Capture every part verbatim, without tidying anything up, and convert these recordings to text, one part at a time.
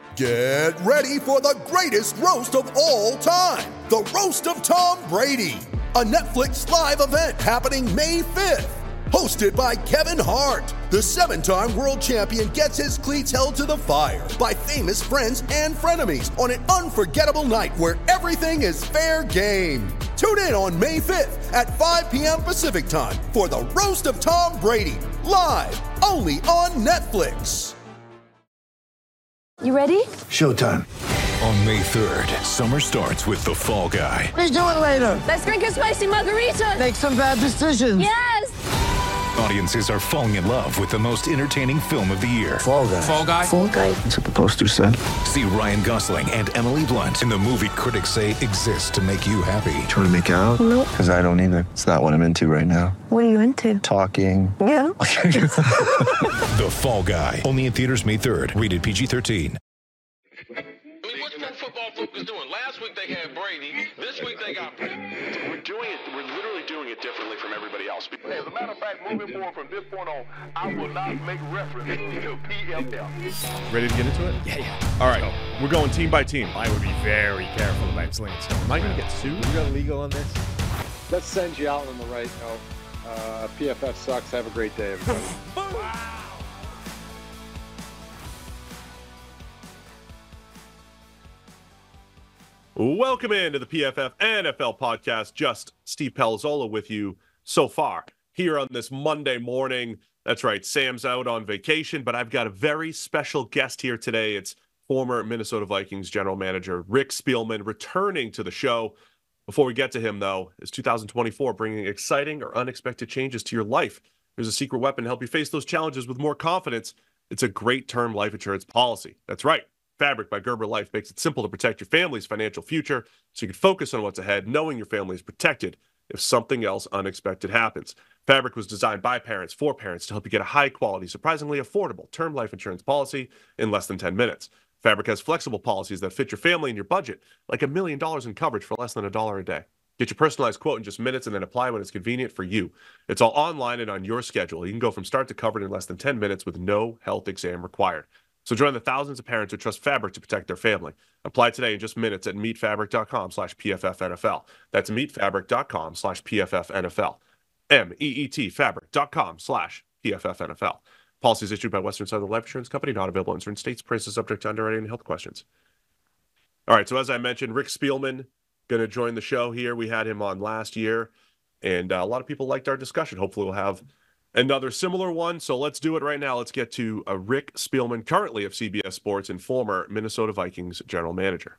Get ready for the greatest roast of all time, the Roast of Tom Brady, a Netflix live event happening May fifth. Hosted by Kevin Hart, the seven-time world champion gets his cleats held to the fire by famous friends and frenemies on an unforgettable night where everything is fair game. Tune in on May fifth at five p.m. Pacific time for the Roast of Tom Brady, live only on Netflix. You ready? Showtime. On May third, summer starts with The Fall Guy. Let's do it later. Let's drink a spicy margarita. Make some bad decisions. Yes! Audiences are falling in love with the most entertaining film of the year. Fall Guy. Fall Guy. Fall Guy. That's what the poster said. See Ryan Gosling and Emily Blunt in the movie critics say exists to make you happy. Trying to make it out? Nope. Because I don't either. It's not what I'm into right now. What are you into? Talking. Yeah. The Fall Guy. Only in theaters May third. Rated P G thirteen. I mean, what's Pro Football Focus doing? Last week they had Brady. This week they got Brady. We're doing it. We're literally doing it differently from everybody else. As a matter of fact, moving forward from this point on, I will not make reference to P F L. Ready to get into it? Yeah, yeah. All right, we're going team by team. I would be very careful about slinging stuff. Am I going to get sued? You got legal on this? Let's send you out on the right note. Uh, P F F sucks. Have a great day, everybody. Wow. Welcome into the P F F N F L podcast. Just Steve Palazzolo with you so far here on this Monday morning. That's right, Sam's out on vacation, but I've got a very special guest here today. It's former Minnesota Vikings general manager Rick Spielman returning to the show. Before we get to him, though, is two thousand twenty-four bringing exciting or unexpected changes to your life? There's a secret weapon to help you face those challenges with more confidence. It's a great term life insurance policy. That's right. Fabric by Gerber Life makes it simple to protect your family's financial future so you can focus on what's ahead, knowing your family is protected if something else unexpected happens. Fabric was designed by parents for parents to help you get a high-quality, surprisingly affordable term life insurance policy in less than ten minutes. Fabric has flexible policies that fit your family and your budget, like a million dollars in coverage for less than a dollar a day. Get your personalized quote in just minutes and then apply when it's convenient for you. It's all online and on your schedule. You can go from start to covered in less than ten minutes with no health exam required. So join the thousands of parents who trust Fabric to protect their family. Apply today in just minutes at meetfabric.com slash PFFNFL. That's meetfabric.com slash PFFNFL. M-E-E-T fabric.com slash PFFNFL. Policies issued by Western Southern Life Insurance Company, not available in certain states. Prices subject to underwriting and health questions. All right, so as I mentioned, Rick Spielman going to join the show here. We had him on last year, and uh, a lot of people liked our discussion. Hopefully we'll have another similar one. So let's do it right now. Let's get to uh, Rick Spielman, currently of C B S Sports and former Minnesota Vikings general manager.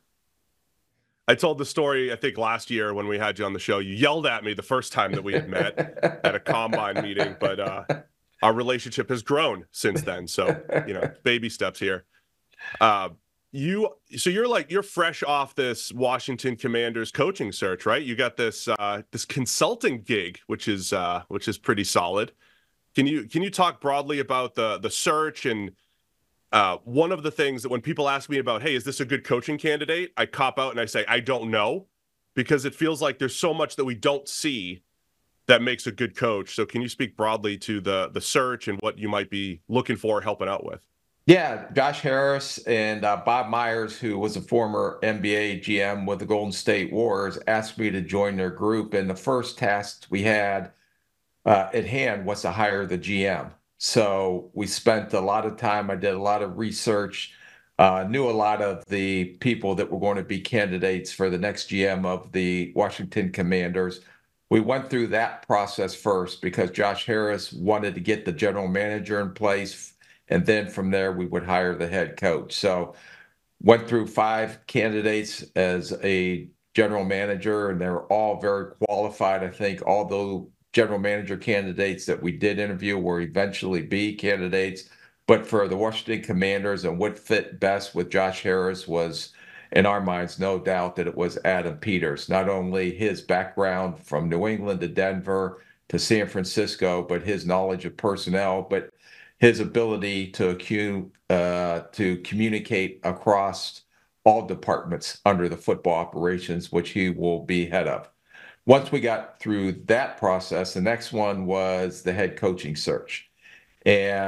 I told the story, I think, last year when we had you on the show. You yelled at me the first time that we had met at a combine meeting, but uh, our relationship has grown since then. So, you know, baby steps here. Uh, you, so you're like, you're fresh off this Washington Commanders coaching search, right? You got this, uh, this consulting gig, which is, uh, which is pretty solid. Can you can you talk broadly about the the search? And uh, one of the things that when people ask me about, hey, is this a good coaching candidate? I cop out and I say, I don't know, because it feels like there's so much that we don't see that makes a good coach. So can you speak broadly to the the search and what you might be looking for, helping out with? Yeah, Josh Harris and uh, Bob Myers, who was a former N B A G M with the Golden State Warriors, asked me to join their group. And the first task we had Uh, at hand was to hire the G M. So we spent a lot of time. I did a lot of research, uh, knew a lot of the people that were going to be candidates for the next G M of the Washington Commanders. We went through that process first because Josh Harris wanted to get the general manager in place. And then from there, we would hire the head coach. So went through five candidates as a general manager, and they were all very qualified. I think all those general manager candidates that we did interview were eventually be candidates. But for the Washington Commanders and what fit best with Josh Harris was, in our minds, no doubt that it was Adam Peters. Not only his background from New England to Denver to San Francisco, but his knowledge of personnel, but his ability to, uh, to communicate across all departments under the football operations, which he will be head of. Once we got through that process, the next one was the head coaching search. And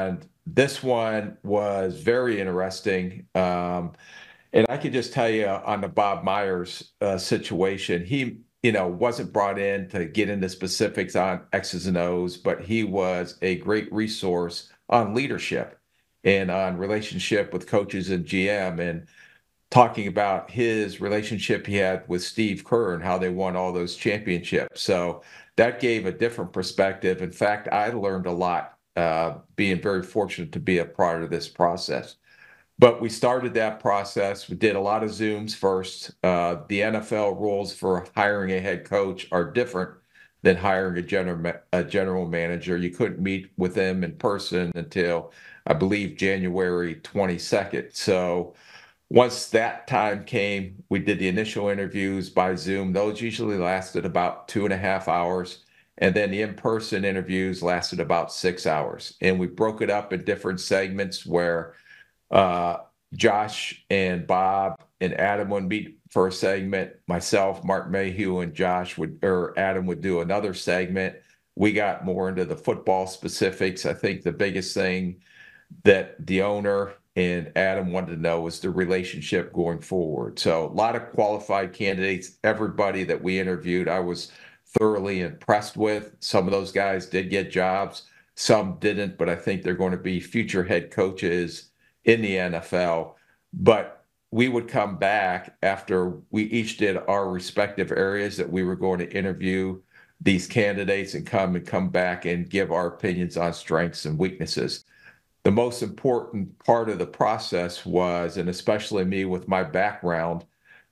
this one was very interesting. Um, and I could just tell you on the Bob Myers uh, situation, he, you know, wasn't brought in to get into specifics on X's and O's, but he was a great resource on leadership and on relationship with coaches and G M, and talking about his relationship he had with Steve Kerr and how they won all those championships. So that gave a different perspective. In fact, I learned a lot, uh, being very fortunate to be a part of this process. But we started that process. We did a lot of Zooms first. Uh, the N F L rules for hiring a head coach are different than hiring a general a general manager. You couldn't meet with them in person until, I believe, January twenty-second. So once that time came, we did the initial interviews by Zoom. Those usually lasted about two and a half hours. And then the in-person interviews lasted about six hours. And we broke it up in different segments where uh, Josh and Bob and Adam would meet for a segment. Myself, Mark Mayhew, and Josh would, or Adam would do another segment. We got more into the football specifics. I think the biggest thing that the owner and Adam wanted to know was the relationship going forward. So a lot of qualified candidates, everybody that we interviewed, I was thoroughly impressed with. Some of those guys did get jobs, some didn't, but I think they're going to be future head coaches in the N F L. But we would come back after we each did our respective areas that we were going to interview these candidates and come and come back and give our opinions on strengths and weaknesses. The most important part of the process was, and especially me with my background,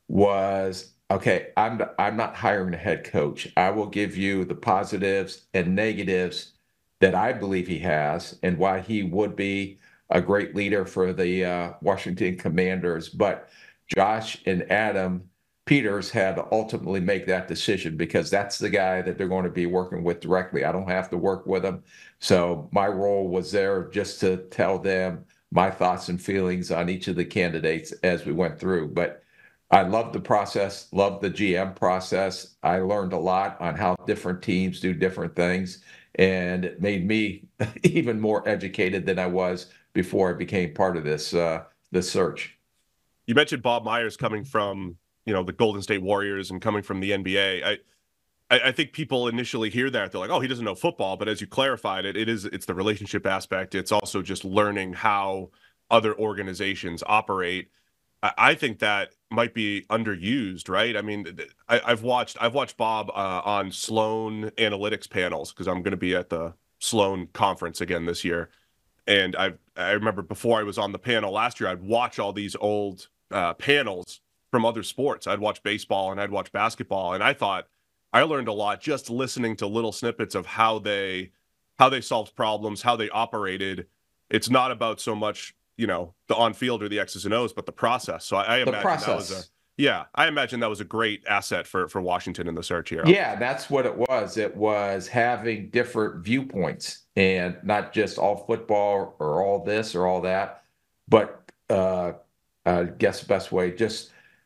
was, okay, I'm I'm not hiring a head coach. I will give you the positives and negatives that I believe he has and why he would be a great leader for the uh, Washington Commanders. But Josh and Adam Peters had to ultimately make that decision because that's the guy that they're going to be working with directly. I don't have to work with him. So my role was there just to tell them my thoughts and feelings on each of the candidates as we went through. But I loved the process, loved the G M process. I learned a lot on how different teams do different things, and it made me even more educated than I was before I became part of this uh, this search. You mentioned Bob Myers coming from, you know, the Golden State Warriors and coming from the N B A. I, I, I think people initially hear that, they're like, oh, he doesn't know football. But as you clarified it, it is, it's the relationship aspect. It's also just learning how other organizations operate. I, I think that might be underused, right? I mean, I, I've watched, I've watched Bob uh, on Sloan analytics panels because I'm going to be at the Sloan conference again this year. And I, I remember before I was on the panel last year, I'd watch all these old uh, panels from other sports. I'd watch baseball and I'd watch basketball, and I thought I learned a lot just listening to little snippets of how they how they solved problems, how they operated. It's not about so much, you know, the on-field or the X's and O's, but the process. So I, I imagine process. that was a yeah, I imagine that was a great asset for for Washington in the search here. Yeah, that's what it was. It was having different viewpoints and not just all football or all this or all that, but uh, I guess the best way, just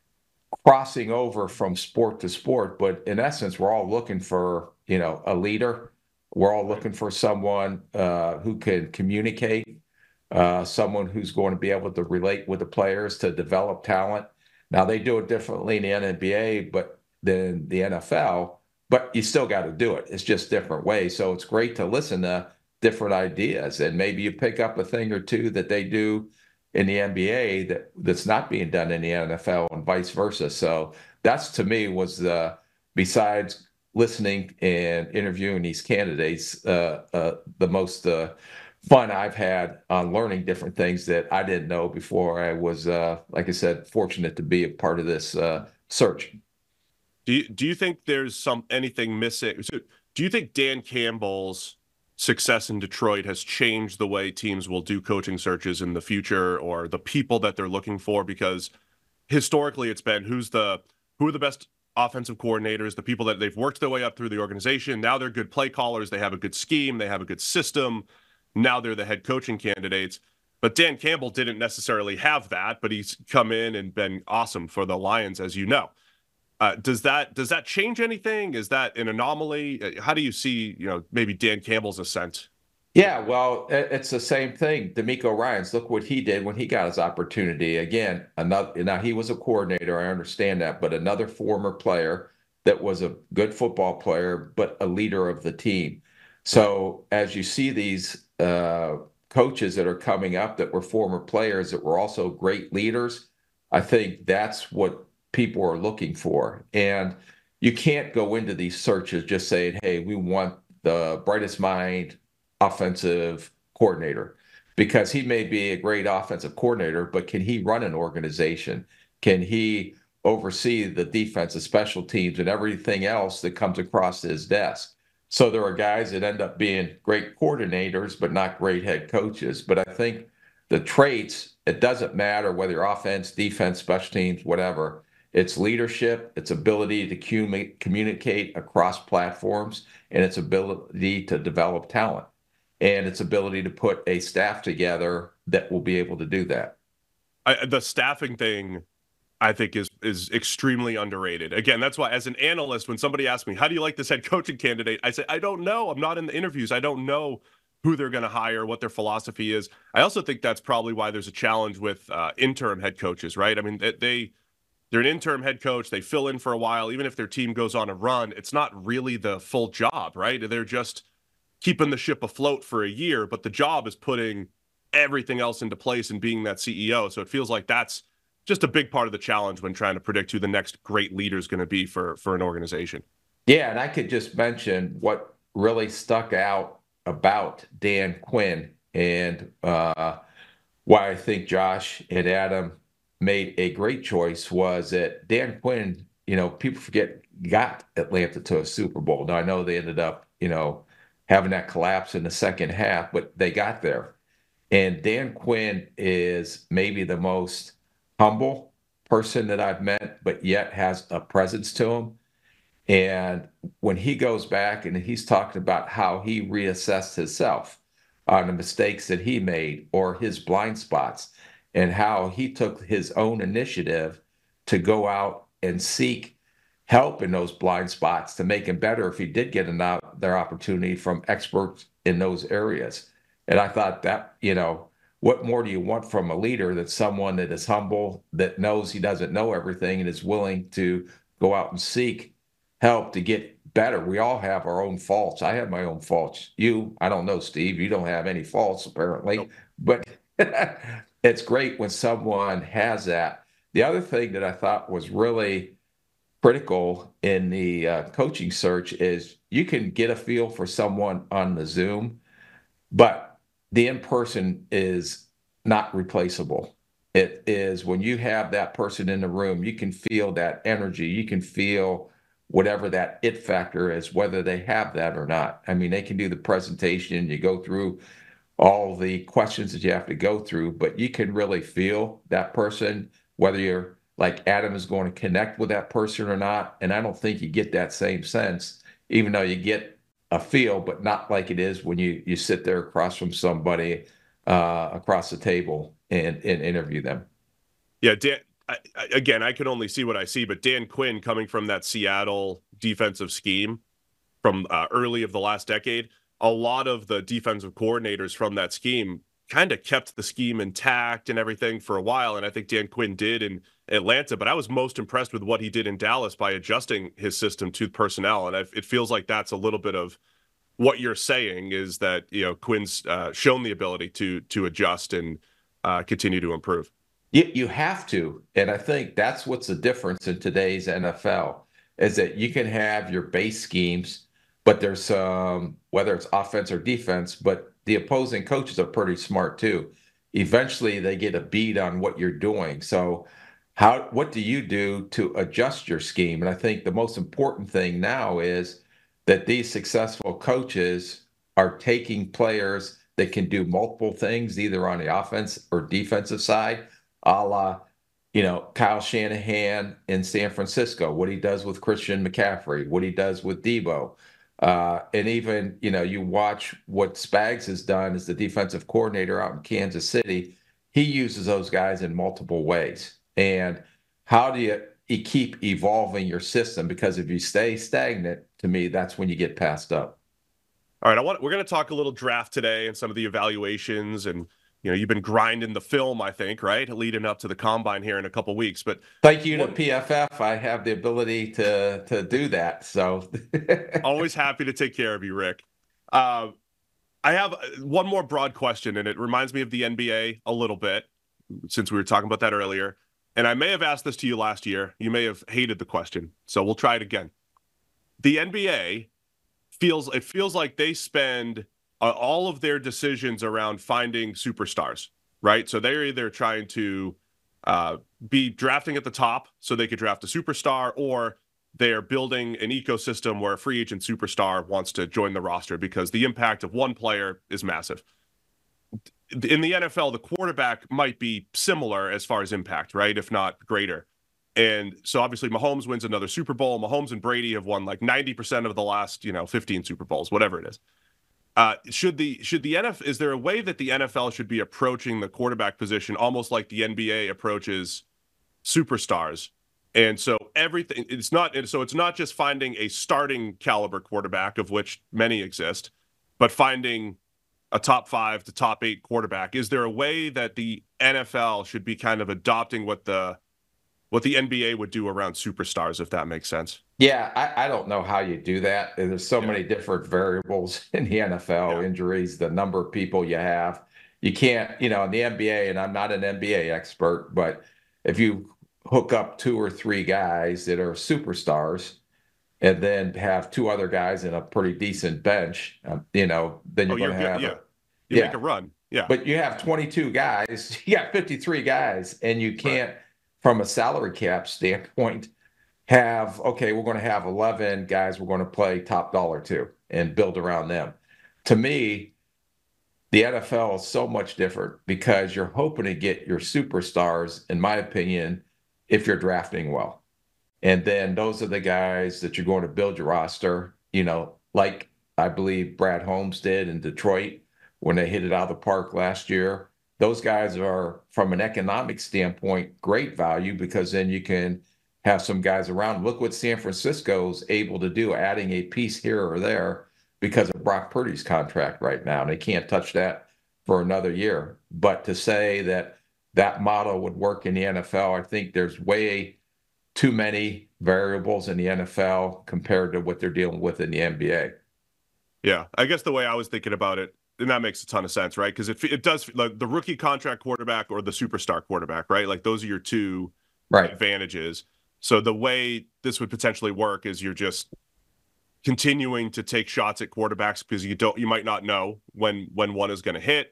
crossing over from sport to sport. But in essence, we're all looking for, you know, a leader. We're all looking for someone uh, who can communicate, uh, someone who's going to be able to relate with the players to develop talent. Now, they do it differently in the N B A but than the N F L, but you still got to do it. It's just different ways. So it's great to listen to different ideas, and maybe you pick up a thing or two that they do in the N B A that, that's not being done in the N F L and vice versa. So that's, to me, was the, besides listening and interviewing these candidates, uh, uh, the most uh, fun I've had on learning different things that I didn't know before I was, uh, like I said, fortunate to be a part of this uh, search. Do you, do you think there's some anything missing? So do you think Dan Campbell's success in Detroit has changed the way teams will do coaching searches in the future, or the people that they're looking for? Because historically it's been who's the who are the best offensive coordinators, the people that they've worked their way up through the organization. Now they're good play callers. They have a good scheme. They have a good system. Now they're the head coaching candidates. But Dan Campbell didn't necessarily have that, but he's come in and been awesome for the Lions, as you know. Uh, does that does that change anything? Is that an anomaly? How do you see, you know, maybe Dan Campbell's ascent? Yeah, well, it's the same thing. D'Amico Ryans, look what he did when he got his opportunity. Again, another now he was a coordinator, I understand that, but another former player that was a good football player, but a leader of the team. So as you see these uh, coaches that are coming up that were former players that were also great leaders, I think that's what people are looking for. And you can't go into these searches just saying, hey, we want the brightest mind offensive coordinator, because he may be a great offensive coordinator, but can he run an organization? Can he oversee the defensive special teams and everything else that comes across his desk? So there are guys that end up being great coordinators, but not great head coaches. But I think the traits, it doesn't matter whether you're offense, defense, special teams, whatever. It's leadership, its ability to communicate across platforms, and its ability to develop talent, and its ability to put a staff together that will be able to do that. I, the staffing thing, I think, is is extremely underrated. Again, that's why, as an analyst, when somebody asks me, how do you like this head coaching candidate? I say, I don't know. I'm not in the interviews. I don't know who they're going to hire, what their philosophy is. I also think that's probably why there's a challenge with uh, interim head coaches, right? I mean, they, they, they're an interim head coach. They fill in for a while. Even if their team goes on a run, it's not really the full job, right? They're just keeping the ship afloat for a year, but the job is putting everything else into place and being that C E O. So it feels like that's just a big part of the challenge when trying to predict who the next great leader is going to be for, for an organization. Yeah, and I could just mention what really stuck out about Dan Quinn and uh, why I think Josh and Adam made a great choice was that Dan Quinn, you know, people forget, got Atlanta to a Super Bowl. Now, I know they ended up, you know, having that collapse in the second half, but they got there. And Dan Quinn is maybe the most humble person that I've met, but yet has a presence to him. And when he goes back and he's talking about how he reassessed himself on the mistakes that he made or his blind spots, and how he took his own initiative to go out and seek help in those blind spots to make him better if he did get another opportunity from experts in those areas. And I thought that, you know, what more do you want from a leader than someone that is humble, that knows he doesn't know everything and is willing to go out and seek help to get better? We all have our own faults. I have my own faults. You, I don't know, Steve, you don't have any faults apparently, nope. But it's great when someone has that. The other thing that I thought was really critical in the uh, coaching search is you can get a feel for someone on the Zoom, but the in-person is not replaceable. It is when you have that person in the room, you can feel that energy. You can feel whatever that it factor is, whether they have that or not. I mean, they can do the presentation, you go through all the questions that you have to go through, but you can really feel that person, whether you're like Adam is going to connect with that person or not. And I don't think you get that same sense, even though you get a feel, but not like it is when you, you sit there across from somebody uh, across the table and, and interview them. Yeah, Dan, I, I, again, I can only see what I see, but Dan Quinn, coming from that Seattle defensive scheme from uh, early of the last decade, a lot of the defensive coordinators from that scheme kind of kept the scheme intact and everything for a while. And I think Dan Quinn did in Atlanta, but I was most impressed with what he did in Dallas by adjusting his system to personnel. And I've, it feels like that's a little bit of what you're saying, is that, you know, Quinn's uh, shown the ability to, to adjust and uh, continue to improve. You, you have to. And I think that's what's the difference in today's N F L, is that you can have your base schemes, but there's some, um, whether it's offense or defense, but the opposing coaches are pretty smart too. Eventually they get a beat on what you're doing. So how, what do you do to adjust your scheme? And I think the most important thing now is that these successful coaches are taking players that can do multiple things, either on the offense or defensive side, a la, you know, Kyle Shanahan in San Francisco, what he does with Christian McCaffrey, what he does with Debo. Uh, and even, you know, you watch what Spags has done as the defensive coordinator out in Kansas City. He uses those guys in multiple ways. And how do you, you keep evolving your system? Because if you stay stagnant, to me, that's when you get passed up. All right, I want we're going to talk a little draft today and some of the evaluations, and you know, you've been grinding the film, I think, right, leading up to the combine here in a couple weeks. But thank you to P F F. I have the ability to to do that. So always happy to take care of you, Rick. Uh, I have one more broad question, and it reminds me of the N B A a little bit, since we were talking about that earlier. And I may have asked this to you last year. You may have hated the question, so we'll try it again. The N B A feels it feels like they spend uh, all of their decisions around finding superstars, right? So they're either trying to uh, be drafting at the top so they could draft a superstar, or they're building an ecosystem where a free agent superstar wants to join the roster because the impact of one player is massive. In the N F L, the quarterback might be similar as far as impact, right? If not greater. And so obviously Mahomes wins another Super Bowl. Mahomes and Brady have won like ninety percent of the last, you know, fifteen Super Bowls, whatever it is. Uh, should the should the N F L, is there a way that the N F L should be approaching the quarterback position almost like the N B A approaches superstars? And so everything, it's not, so it's not just finding a starting caliber quarterback, of which many exist, but finding a top five to top eight quarterback. Is there a way that the N F L should be kind of adopting what the what the N B A would do around superstars, if that makes sense? Yeah, I, I don't know how you do that. There's so yeah. many different variables in the N F L, yeah. injuries, the number of people you have. You can't, you know, in the N B A, and I'm not an N B A expert, but if you hook up two or three guys that are superstars and then have two other guys in a pretty decent bench, um, you know, then you're oh, going to have yeah. a, you yeah. make a run. Yeah. But you have twenty-two guys, you got fifty-three guys, and you can't, right. from a salary cap standpoint, have, okay, we're going to have eleven guys we're going to play top dollar to and build around them. To me, the N F L is so much different because you're hoping to get your superstars, in my opinion, if you're drafting well. And then those are the guys that you're going to build your roster, you know, like I believe Brad Holmes did in Detroit when they hit it out of the park last year. Those guys are, from an economic standpoint, great value because then you can have some guys around. Look what San Francisco's able to do, adding a piece here or there because of Brock Purdy's contract right now. They can't touch that for another year. But to say that that model would work in the N F L, I think there's way too many variables in the N F L compared to what they're dealing with in the N B A. Yeah, I guess the way I was thinking about it, and that makes a ton of sense, right? Because it, it does, like the rookie contract quarterback or the superstar quarterback, right? Like those are your two right. advantages. So the way this would potentially work is you're just continuing to take shots at quarterbacks because you don't, you might not know when when one is going to hit,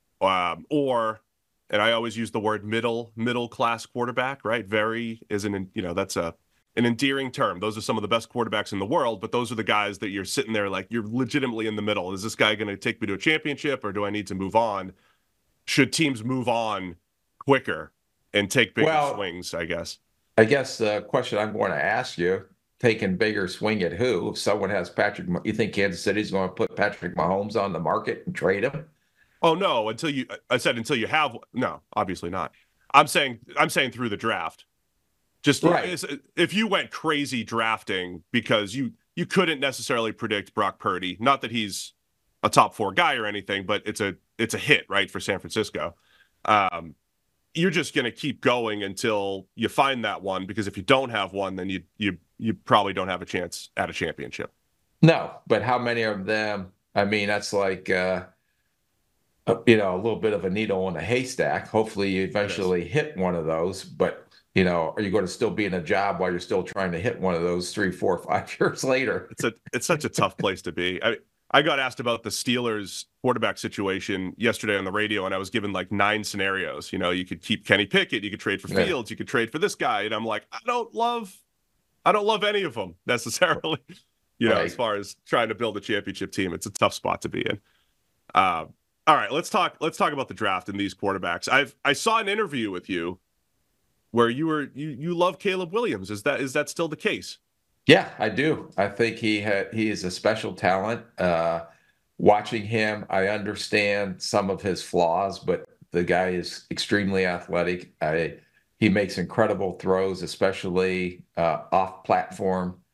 um, or, and I always use the word middle middle class quarterback, right? Very is an, you know, that's a an endearing term. Those are some of the best quarterbacks in the world, but those are the guys that you're sitting there like you're legitimately in the middle. Is this guy going to take me to a championship, or do I need to move on? Should teams move on quicker and take bigger well, swings, I guess? I guess the question I'm going to ask you, taking bigger swing at who? If someone has Patrick, you think Kansas City's going to put Patrick Mahomes on the market and trade him? Oh no, until you, I said until you have, no, obviously not. I'm saying, I'm saying through the draft. Just right. If you went crazy drafting because you, you couldn't necessarily predict Brock Purdy, not that he's a top four guy or anything, but it's a, it's a hit, right, for San Francisco. Um, you're just going to keep going until you find that one, because if you don't have one, then you, you, you probably don't have a chance at a championship. No, but how many of them? I mean, that's like, uh, a, you know, a little bit of a needle in a haystack. Hopefully you eventually hit one of those, but you know, are you going to still be in a job while you're still trying to hit one of those three, four, five years later? It's a, it's such a tough place to be. I, I got asked about the Steelers quarterback situation yesterday on the radio, and I was given like nine scenarios. You know, you could keep Kenny Pickett, you could trade for Fields, yeah. you could trade for this guy, and I'm like, I don't love, I don't love any of them necessarily. You know, right. As far as trying to build a championship team, it's a tough spot to be in. Uh, all right, let's talk. Let's talk about the draft and these quarterbacks. I've I saw an interview with you where you were you you love Caleb Williams. Is that is that still the case? Yeah, I do. I think he had he is a special talent. Uh, watching him, I understand some of his flaws, but the guy is extremely athletic. I, he makes incredible throws, especially uh, off platform.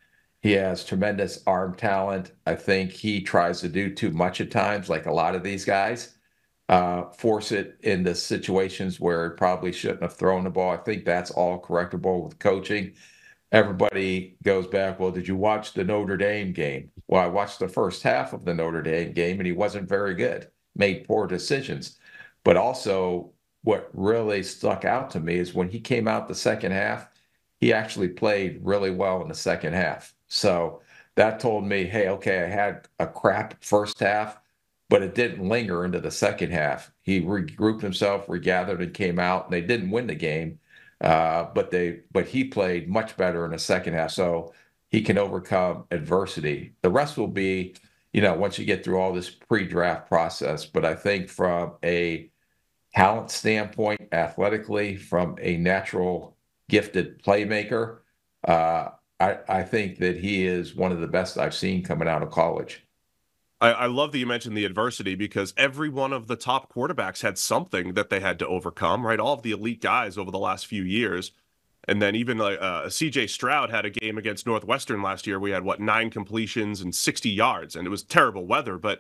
He has tremendous arm talent. I think he tries to do too much at times, like a lot of these guys, uh, force it into situations where he probably shouldn't have thrown the ball. I think that's all correctable with coaching. Everybody goes back, well, did you watch the Notre Dame game? Well, I watched the first half of the Notre Dame game, and he wasn't very good, made poor decisions. But also, what really stuck out to me is when he came out the second half, he actually played really well in the second half. So that told me, hey, okay, I had a crap first half, but it didn't linger into the second half. He regrouped himself, regathered, and came out, and they didn't win the game. Uh, but they, but he played much better in the second half, so he can overcome adversity. The rest will be, you know, once you get through all this pre-draft process. But I think from a talent standpoint, athletically, from a natural gifted playmaker, uh, I, I think that he is one of the best I've seen coming out of college. I, I love that you mentioned the adversity because every one of the top quarterbacks had something that they had to overcome, right? All of the elite guys over the last few years. And then even uh, C J Stroud had a game against Northwestern last year. We had, what, nine completions and sixty yards, and it was terrible weather. But,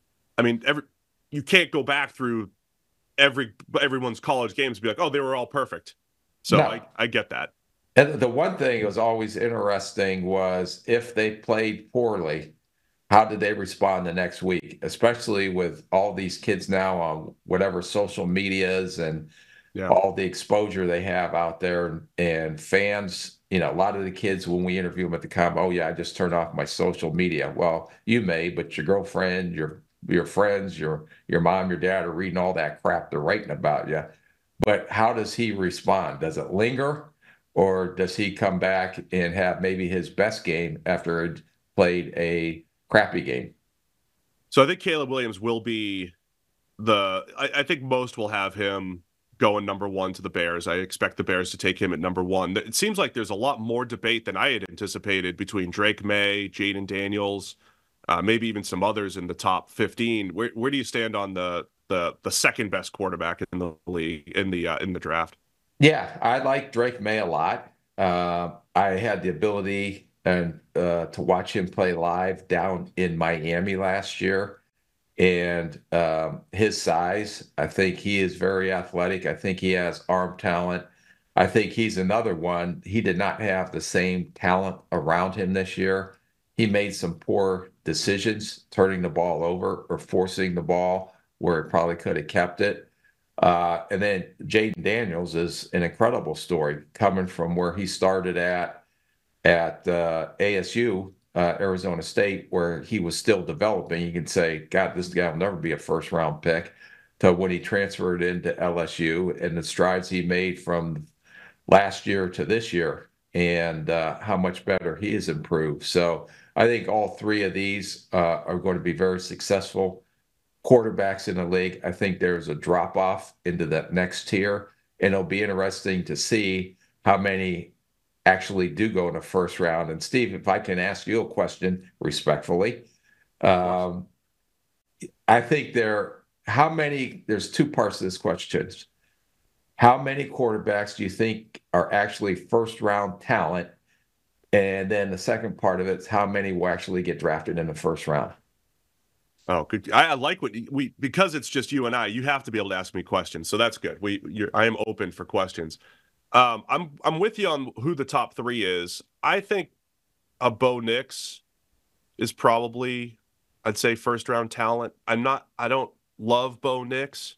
I mean, every you can't go back through every everyone's college games and be like, oh, they were all perfect. So no. I, I get that. And the one thing that was always interesting was if they played poorly, how did they respond the next week, especially with all these kids now on whatever social medias and yeah. all the exposure they have out there, and fans, you know, a lot of the kids, when we interview them at the com, oh yeah, I just turned off my social media. Well, you may, but your girlfriend, your your friends, your your mom, your dad are reading all that crap they're writing about you. But how does he respond? Does it linger, or does he come back and have maybe his best game after he played a crappy game? So I think Caleb Williams will be the, I, I think most will have him going number one to the Bears. I expect the Bears to take him at number one. It seems like there's a lot more debate than I had anticipated between Drake May, Jaden Daniels, uh, maybe even some others in the top fifteen. Where where do you stand on the the the second best quarterback in the league in the uh, in the draft? Yeah, I like Drake May a lot. Uh, I had the ability and uh, to watch him play live down in Miami last year. And um, his size, I think he is very athletic. I think he has arm talent. I think he's another one. He did not have the same talent around him this year. He made some poor decisions, turning the ball over or forcing the ball where he probably could have kept it. Uh, and then Jaden Daniels is an incredible story, coming from where he started at at uh, A S U, uh, Arizona State, where he was still developing. You can say, God, this guy will never be a first-round pick, to when he transferred into L S U and the strides he made from last year to this year, and uh, how much better he has improved. So I think all three of these uh, are going to be very successful quarterbacks in the league. I think there's a drop-off into that next tier, and it'll be interesting to see how many actually do go in the first round. And Steve, if I can ask you a question respectfully, um, I think there, how many, there's two parts to this question. How many quarterbacks do you think are actually first round talent? And then the second part of it is how many will actually get drafted in the first round? Oh, good. I, I like what we, because it's just you and I, you have to be able to ask me questions. So that's good. We, you're, I am open for questions. Um, I'm, I'm with you on who the top three is. I think a Bo Nix is probably, I'd say, first round talent. I'm not, I don't love Bo Nix.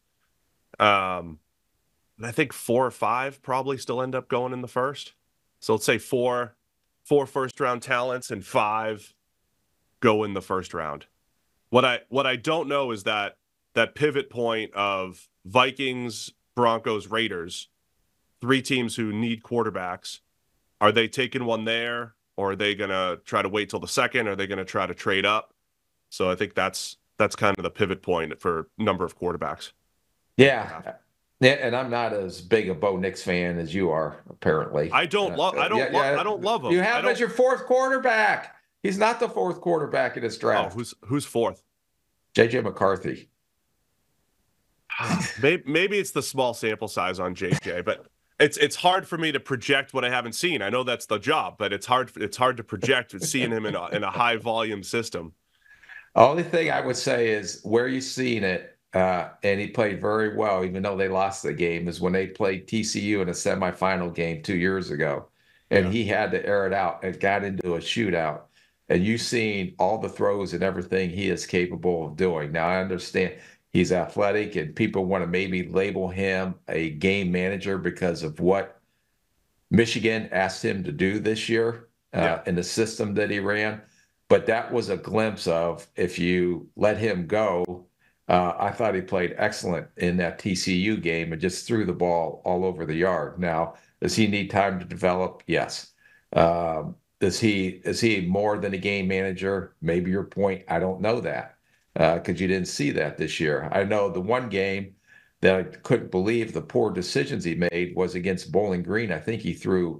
Um, and I think four or five probably still end up going in the first. So let's say four, four first round talents and five go in the first round. What I what I don't know is that that pivot point of Vikings, Broncos, Raiders, three teams who need quarterbacks. Are they taking one there, or are they going to try to wait till the second? Or are they going to try to trade up? So I think that's that's kind of the pivot point for number of quarterbacks. Yeah. Yeah, and I'm not as big a Bo Nix fan as you are, apparently. I don't love. I don't. Yeah, yeah. Lo- I don't love him. You have him as your fourth quarterback. He's not the fourth quarterback in this draft. Oh, who's who's fourth? J J McCarthy. maybe, maybe it's the small sample size on J J, but it's it's hard for me to project what I haven't seen. I know that's the job, but it's hard it's hard to project seeing him in a in a high volume system. Only thing I would say is where you've seen it, uh, and he played very well, even though they lost the game, is when they played T C U in a semifinal game two years ago, and yeah. he had to air it out and got into a shootout. And you've seen all the throws and everything he is capable of doing. Now, I understand he's athletic, and people want to maybe label him a game manager because of what Michigan asked him to do this year uh, yeah. in the system that he ran. But that was a glimpse of, if you let him go, uh, I thought he played excellent in that T C U game and just threw the ball all over the yard. Now, does he need time to develop? Yes. Um, Is he is he more than a game manager? Maybe your point. I don't know that because uh, you didn't see that this year. I know the one game that I couldn't believe the poor decisions he made was against Bowling Green. I think he threw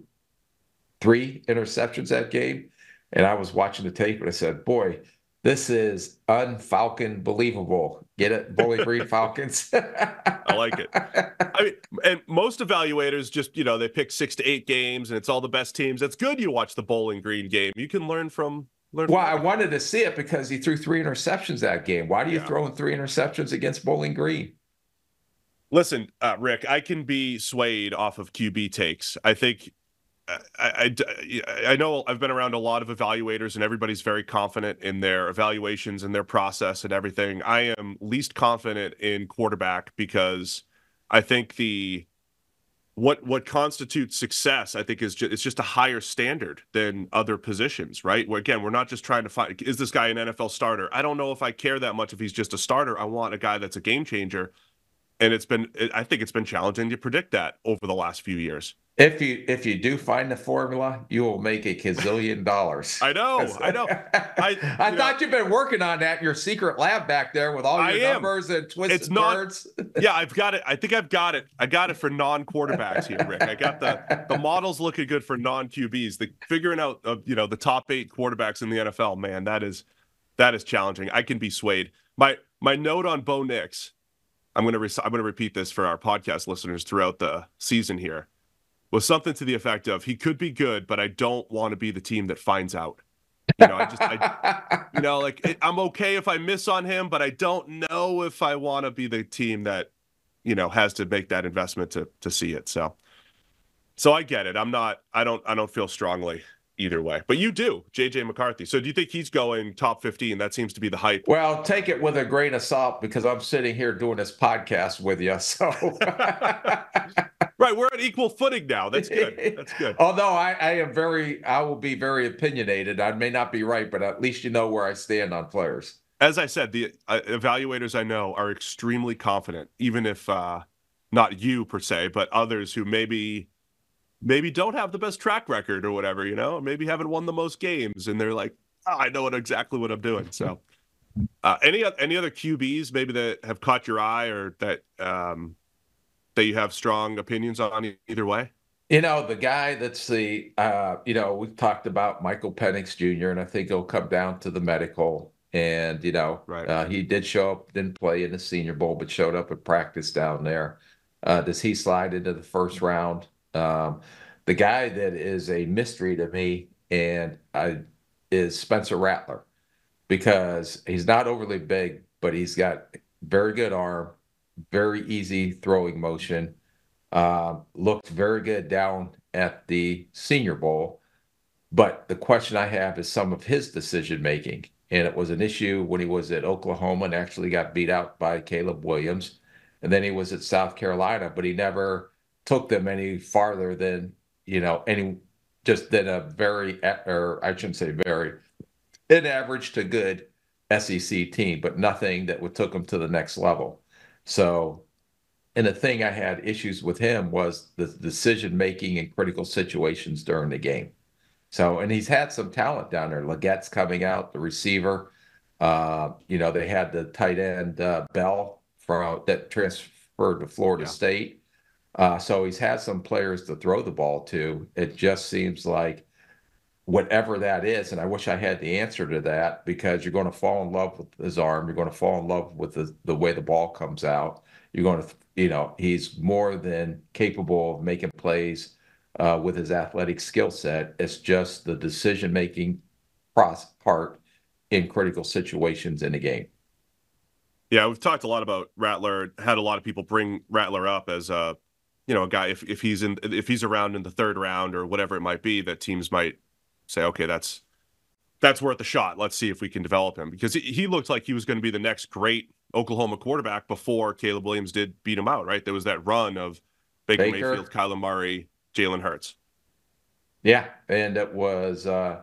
three interceptions that game, and I was watching the tape and I said, "Boy, this is un-Falcon believable." Get it, Bowling Green Falcons. I like it. I mean, and most evaluators just, you know, they pick six to eight games and it's all the best teams. It's good you watch the Bowling Green game. You can learn from learn. Well, from I wanted to see it because he threw three interceptions that game. Why do you yeah. throw in three interceptions against Bowling Green? Listen, uh, Rick, I can be swayed off of Q B takes. I think I, I, I know I've been around a lot of evaluators and everybody's very confident in their evaluations and their process and everything. I am least confident in quarterback because I think the what what constitutes success, I think, is just, it's just a higher standard than other positions, right? Where, again, we're not just trying to find, is this guy an N F L starter? I don't know if I care that much if he's just a starter. I want a guy that's a game changer. And it's been, I think it's been challenging to predict that over the last few years. If you if you do find the formula, you will make a gazillion dollars. I know, I know. I, I you thought know, you've been working on that in your secret lab back there with all your numbers and twisted it's not, words. Yeah, I've got it. I think I've got it. I got it for non-quarterbacks here, Rick. I got the the models looking good for non-Q Bs. The figuring out of, you know, the top eight quarterbacks in the N F L, man, that is that is challenging. I can be swayed. My my note on Bo Nix, I'm gonna re- I'm gonna repeat this for our podcast listeners throughout the season here, was something to the effect of, he could be good, but I don't want to be the team that finds out. You know, I just, I, you know, like it, I'm okay if I miss on him, but I don't know if I want to be the team that, you know, has to make that investment to to see it. So, so I get it. I'm not, I don't, I don't feel strongly either way, but you do, J J McCarthy. So do you think he's going top fifteen? That seems to be the hype. Well, take it with a grain of salt because I'm sitting here doing this podcast with you. So. Right, we're at equal footing now. That's good. That's good. Although I, I am very, I will be very opinionated. I may not be right, but at least you know where I stand on players. As I said, the uh, evaluators I know are extremely confident, even if uh, not you per se, but others who maybe maybe don't have the best track record or whatever, you know, maybe haven't won the most games, and they're like, oh, I know what, exactly what I'm doing. So, uh, any any other Q Bs maybe that have caught your eye or that um, that you have strong opinions on either way? You know, the guy that's the, uh, you know, we've talked about Michael Penix Junior, and I think it'll come down to the medical. And, you know, right. uh, he did show up, didn't play in the Senior Bowl, but showed up at practice down there. Uh, does he slide into the first round? Um, the guy that is a mystery to me and I, is Spencer Rattler, because he's not overly big, but he's got very good arm, very easy throwing motion, uh, looked very good down at the Senior Bowl. But the question I have is some of his decision-making. And it was an issue when he was at Oklahoma and actually got beat out by Caleb Williams. And then he was at South Carolina, but he never took them any farther than, you know, any just than a very, or I shouldn't say very, an average to good S E C team, but nothing that would took him to the next level. So, and the thing I had issues with him was the decision-making in critical situations during the game. So, and he's had some talent down there. Legette's coming out, the receiver. Uh, you know, they had the tight end uh, Bell from that transferred to Florida yeah. State. Uh, so he's had some players to throw the ball to. It just seems like whatever that is, and I wish I had the answer to that, because you're going to fall in love with his arm. You're going to fall in love with the, the way the ball comes out. You're going to you know, he's more than capable of making plays uh, with his athletic skill set. It's just the decision-making process part in critical situations in the game. Yeah, we've talked a lot about Rattler. Had a lot of people bring Rattler up as a, you know, a guy if if he's in if he's around in the third round or whatever it might be, that teams might say, okay, that's that's worth a shot. Let's see if we can develop him, because he looked like he was going to be the next great Oklahoma quarterback before Caleb Williams did beat him out. Right, there was that run of Baker, Baker. Mayfield, Kyler Murray, Jalen Hurts. Yeah, and it was. Uh...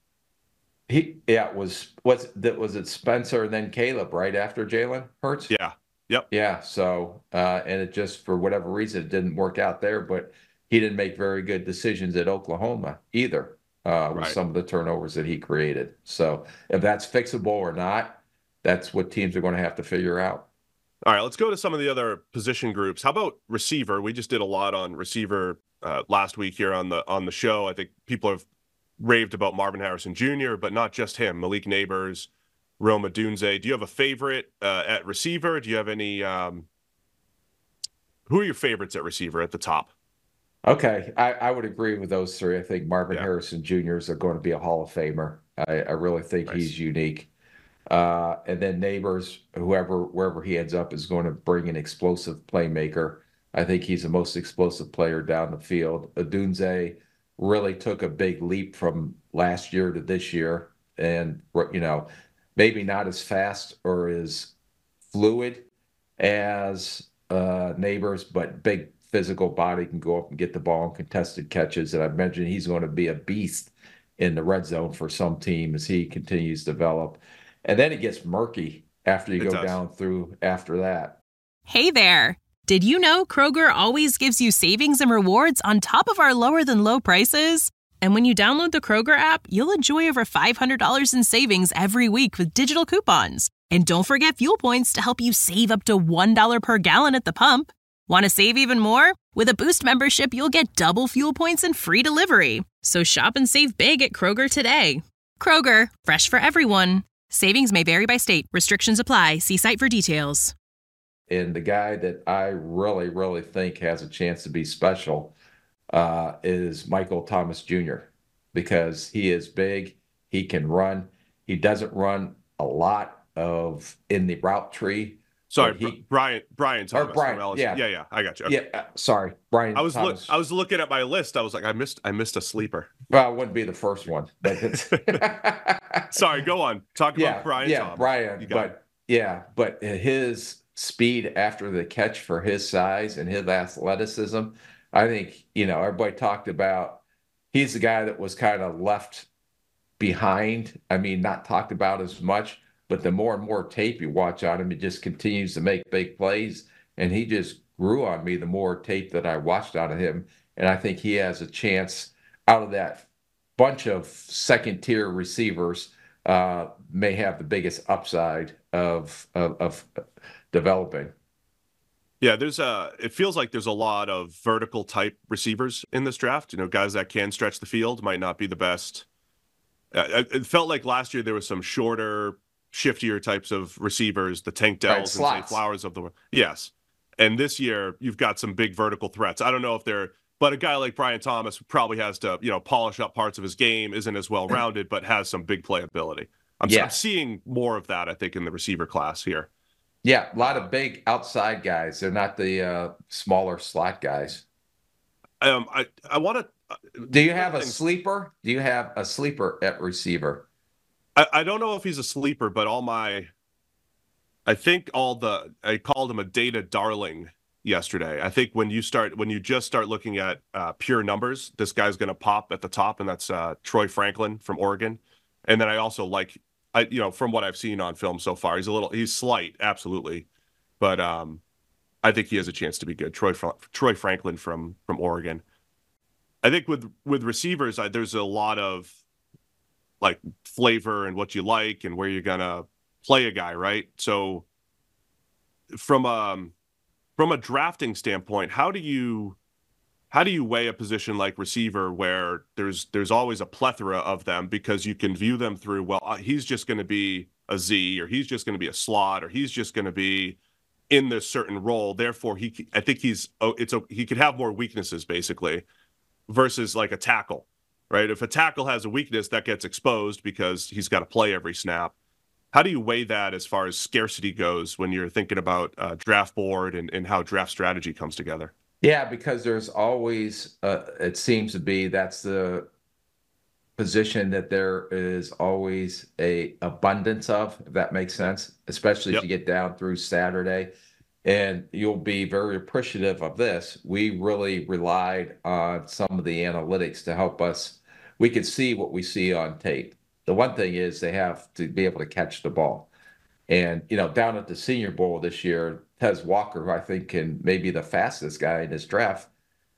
He yeah it was what's that was it Spencer and then Caleb right after Jalen Hurts. Yeah. Yep. Yeah. So uh, and it just for whatever reason it didn't work out there, but he didn't make very good decisions at Oklahoma either uh, with right. some of the turnovers that he created. So if that's fixable or not, that's what teams are going to have to figure out. All right, let's go to some of the other position groups. How about receiver? We just did a lot on receiver uh, last week here on the on the show. I think people have raved about Marvin Harrison Junior, but not just him. Malik Neighbors, Rome Odunze. Do you have a favorite uh, at receiver? Do you have any? Um, who are your favorites at receiver at the top? Okay, I, I would agree with those three. I think Marvin yeah. Harrison Junior is going to be a Hall of Famer. I, I really think nice. he's unique. Uh, and then Neighbors, whoever wherever he ends up, is going to bring an explosive playmaker. I think he's the most explosive player down the field. Odunze really took a big leap from last year to this year, and you know, maybe not as fast or as fluid as uh, Neighbors, but big physical body, can go up and get the ball in contested catches. And I mentioned he's going to be a beast in the red zone for some team as he continues to develop. And then it gets murky after you it go does. down through after that. Hey there. Did you know Kroger always gives you savings and rewards on top of our lower than low prices? And when you download the Kroger app, you'll enjoy over five hundred dollars in savings every week with digital coupons. And don't forget fuel points to help you save up to one dollar per gallon at the pump. Want to save even more? With a Boost membership, you'll get double fuel points and free delivery. So shop and save big at Kroger today. Kroger, fresh for everyone. Savings may vary by state. Restrictions apply. See site for details. And the guy that I really, really think has a chance to be special uh, is Michael Thomas Junior because he is big. He can run. He doesn't run a lot of in the route tree. Sorry, he, Brian. Brian Thomas. Or Brian, yeah, yeah, yeah. I got you. Okay. Yeah, uh, sorry, Brian. I was look, Thomas. I was looking at my list. I was like, I missed, I missed a sleeper. Well, it wouldn't be the first one, but it's sorry. Go on. Talk yeah, about Brian. Yeah, Thomas. Brian. But it. yeah, but his speed after the catch for his size and his athleticism, I think, you know, everybody talked about he's the guy that was kind of left behind. I mean, not talked about as much, but the more and more tape you watch on him, he just continues to make big plays. And he just grew on me the more tape that I watched out of him. And I think he has a chance out of that bunch of second tier receivers, uh, may have the biggest upside of, of, of developing. Yeah, there's a. It feels like there's a lot of vertical type receivers in this draft. You know, guys that can stretch the field might not be the best. Uh, it felt like last year there was some shorter, shiftier types of receivers, the Tank Dells right, and Zay Flowers of the world. Yes, and this year you've got some big vertical threats. I don't know if they're, but a guy like Brian Thomas probably has to, you know, polish up parts of his game. Isn't as well rounded, but has some big playability. I'm, yeah. I'm seeing more of that, I think, in the receiver class here. Yeah, a lot of big outside guys. They're not the uh, smaller slot guys. Um, I I want to. Uh, Do you have a sleeper? Do you have a sleeper at receiver? I, I don't know if he's a sleeper, but all my, I think all the I called him a data darling yesterday. I think when you start when you just start looking at uh, pure numbers, this guy's going to pop at the top, and that's uh, Troy Franklin from Oregon. And then I also like. I, you know, from what I've seen on film so far, he's a little, he's slight, absolutely, but um, I think he has a chance to be good. Troy, Troy Franklin from from Oregon. I think with with receivers, I, there's a lot of like flavor and what you like and where you're gonna play a guy, right? So from um from a drafting standpoint, how do you how do you weigh a position like receiver where there's there's always a plethora of them because you can view them through, well, uh, he's just going to be a Z, or he's just going to be a slot, or he's just going to be in this certain role. Therefore, he I think he's oh, it's a, he could have more weaknesses basically versus like a tackle, right? If a tackle has a weakness, that gets exposed because he's got to play every snap. How do you weigh that as far as scarcity goes when you're thinking about uh, draft board and, and how draft strategy comes together? Yeah, because there's always, uh, it seems to be that's the position that there is always a abundance of, if that makes sense, especially Yep. if you get down through Saturday. And you'll be very appreciative of this. We really relied on some of the analytics to help us. We could see what we see on tape. The one thing is they have to be able to catch the ball. And, you know, down at the Senior Bowl this year, Tez Walker, who I think can maybe the fastest guy in this draft,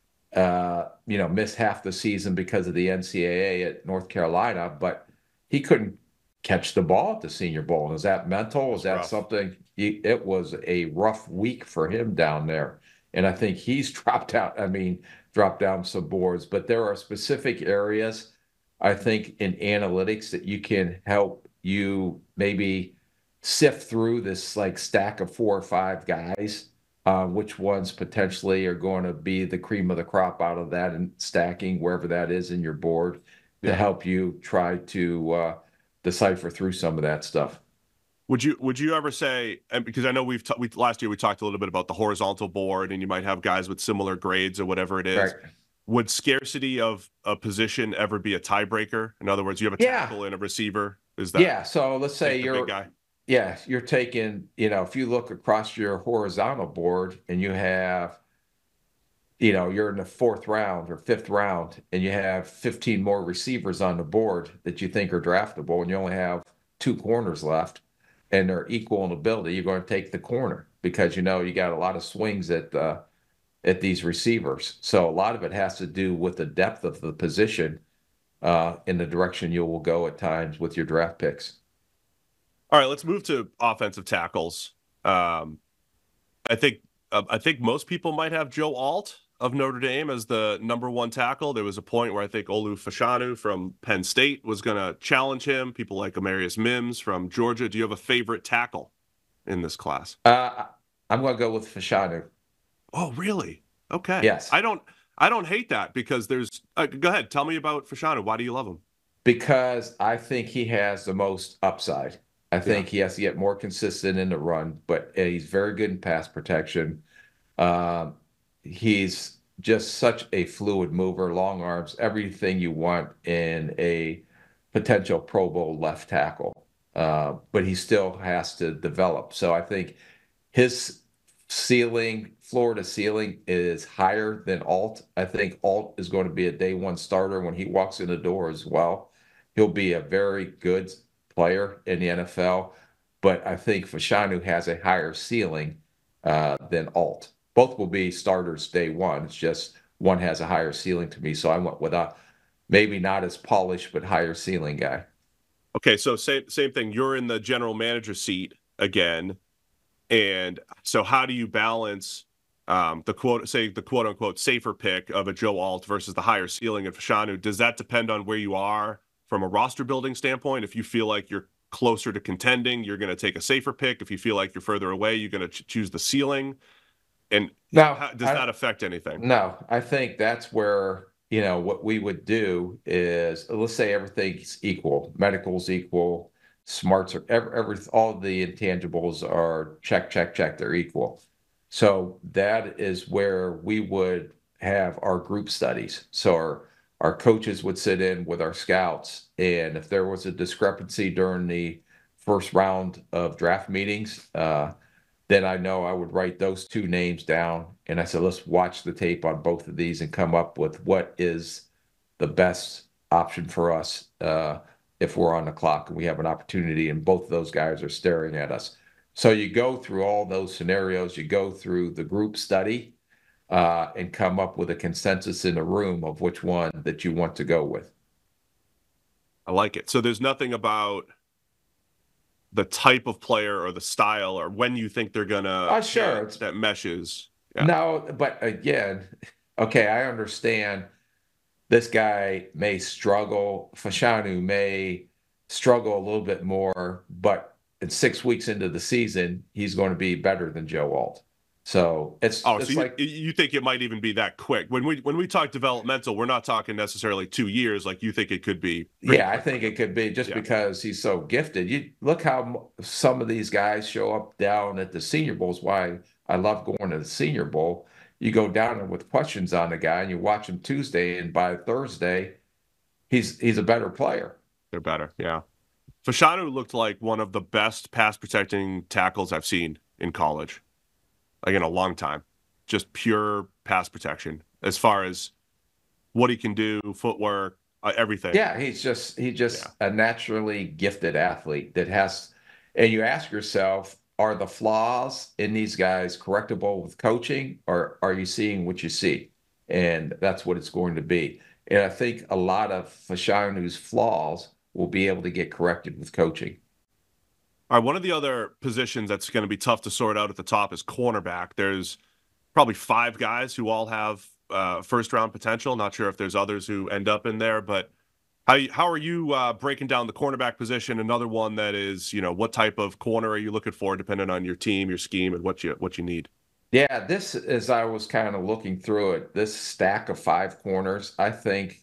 uh, you know, missed half the season because of the N C double A at North Carolina, but he couldn't catch the ball at the Senior Bowl. Is that mental? Is that rough. something? He, it was a rough week for him down there. And I think he's dropped out, I mean, dropped down some boards. But there are specific areas, I think, in analytics that you can help you maybe sift through this like stack of four or five guys, uh, which ones potentially are going to be the cream of the crop out of that and stacking wherever that is in your board Yeah. to help you try to uh, decipher through some of that stuff. Would you would you ever say, and because I know we've ta- we last year we talked a little bit about the horizontal board and you might have guys with similar grades or whatever it is. Right. Would scarcity of a position ever be a tiebreaker? In other words, you have a Yeah. tackle and a receiver. Is that Yeah. So let's say take the you're big guy? Yeah, you're taking, you know, if you look across your horizontal board and you have, you know, you're in the fourth round or fifth round and you have fifteen more receivers on the board that you think are draftable and you only have two corners left and they're equal in ability, you're going to take the corner because, you know, you got a lot of swings at, uh, at these receivers. So a lot of it has to do with the depth of the position uh, in the direction you will go at times with your draft picks. All right, let's move to offensive tackles. Um, I think uh, I think most people might have Joe Alt of Notre Dame as the number one tackle. There was a point where I think Olu Fashanu from Penn State was going to challenge him. People like Amarius Mims from Georgia. Do you have a favorite tackle in this class? Uh, I'm going to go with Fashanu. Oh, really? Okay. Yes. I don't. I don't hate that because there's. Uh, go ahead. Tell me about Fashanu. Why do you love him? Because I think he has the most upside. I think yeah. he has to get more consistent in the run, but he's very good in pass protection. Um, he's just such a fluid mover, long arms, everything you want in a potential Pro Bowl left tackle. Uh, but he still has to develop. So I think his ceiling, floor to ceiling, is higher than Alt. I think Alt is going to be a day one starter when he walks in the door as well. He'll be a very good player in the N F L, but I think Fashanu has a higher ceiling uh, than Alt. Both will be starters day one. It's just one has a higher ceiling to me. So I went with a maybe not as polished, but higher ceiling guy. Okay, so same same thing. You're in the general manager seat again. And so how do you balance um, the quote, say the quote unquote safer pick of a Joe Alt versus the higher ceiling of Fashanu? Does that depend on where you are from a roster building standpoint? If you feel like you're closer to contending, you're going to take a safer pick. If you feel like you're further away, you're going to ch- choose the ceiling. And now, how, does I, that affect anything? No, I think that's where, you know, what we would do is, let's say everything's equal. Medical's equal. Smarts are every, every all the intangibles are check, check, check. They're equal. So that is where we would have our group studies. So our Our coaches would sit in with our scouts, and if there was a discrepancy during the first round of draft meetings, uh, then I know I would write those two names down, and I said, let's watch the tape on both of these and come up with what is the best option for us uh, if we're on the clock and we have an opportunity, and both of those guys are staring at us. So you go through all those scenarios, you go through the group study, Uh, and come up with a consensus in the room of which one that you want to go with. I like it. So there's nothing about the type of player or the style or when you think they're going to uh, sure. that, that meshes. Yeah. No, but again, okay, I understand this guy may struggle. Fashanu may struggle a little bit more, but in six weeks into the season, he's going to be better than Joe Alt. So it's, oh, it's so you, like you think it might even be that quick? When we when we talk developmental, we're not talking necessarily two years. Like you think it could be? Yeah, I think it could be just yeah. because he's so gifted. You look how some of these guys show up down at the Senior Bowl. Is why I love going to the Senior Bowl. You go down there with questions on the guy, and you watch him Tuesday, and by Thursday, he's he's a better player. They're better, yeah. Fashanu looked like one of the best pass protecting tackles I've seen in college. Like in a long time, just pure pass protection as far as what he can do, footwork, uh, everything. Yeah, he's just he's just yeah. a naturally gifted athlete that has. And you ask yourself, are the flaws in these guys correctable with coaching, or are you seeing what you see? And that's what it's going to be. And I think a lot of Fashanu's flaws will be able to get corrected with coaching. All right, one of the other positions that's going to be tough to sort out at the top is cornerback. There's probably five guys who all have uh, first-round potential. Not sure if there's others who end up in there, but how how are you uh, breaking down the cornerback position? Another one that is, you know, what type of corner are you looking for, depending on your team, your scheme, and what you what you need? Yeah, this as I was kind of looking through it, this stack of five corners, I think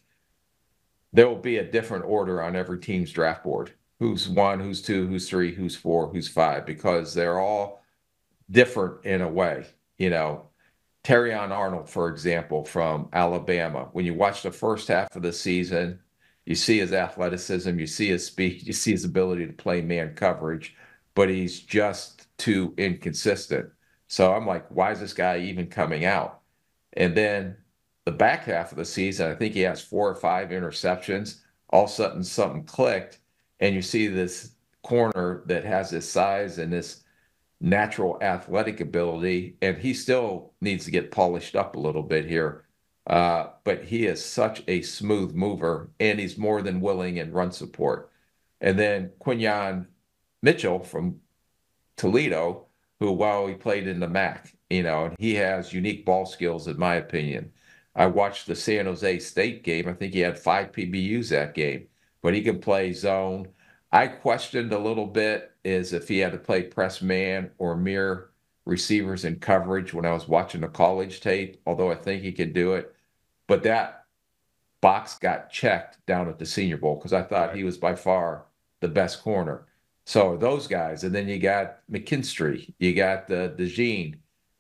there will be a different order on every team's draft board. Who's one, who's two, who's three, who's four, who's five, because they're all different in a way. You know, Terrion Arnold, for example, from Alabama. When you watch the first half of the season, you see his athleticism, you see his speed, you see his ability to play man coverage, but he's just too inconsistent. So I'm like, why is this guy even coming out? And then the back half of the season, I think he has four or five interceptions. All of a sudden, something clicked. And you see this corner that has this size and this natural athletic ability, and he still needs to get polished up a little bit here. Uh, but he is such a smooth mover, and he's more than willing in run support. And then Quinyon Mitchell from Toledo, who, well, he played in the M A C, you know, and he has unique ball skills, in my opinion. I watched the San Jose State game. I think he had five P B Us that game. But he can play zone. I questioned a little bit is if he had to play press man or mirror receivers in coverage when I was watching the college tape, although I think he can do it. But that box got checked down at the Senior Bowl because I thought he was by far the best corner. So those guys. And then you got McKinstry. You got the DeJean.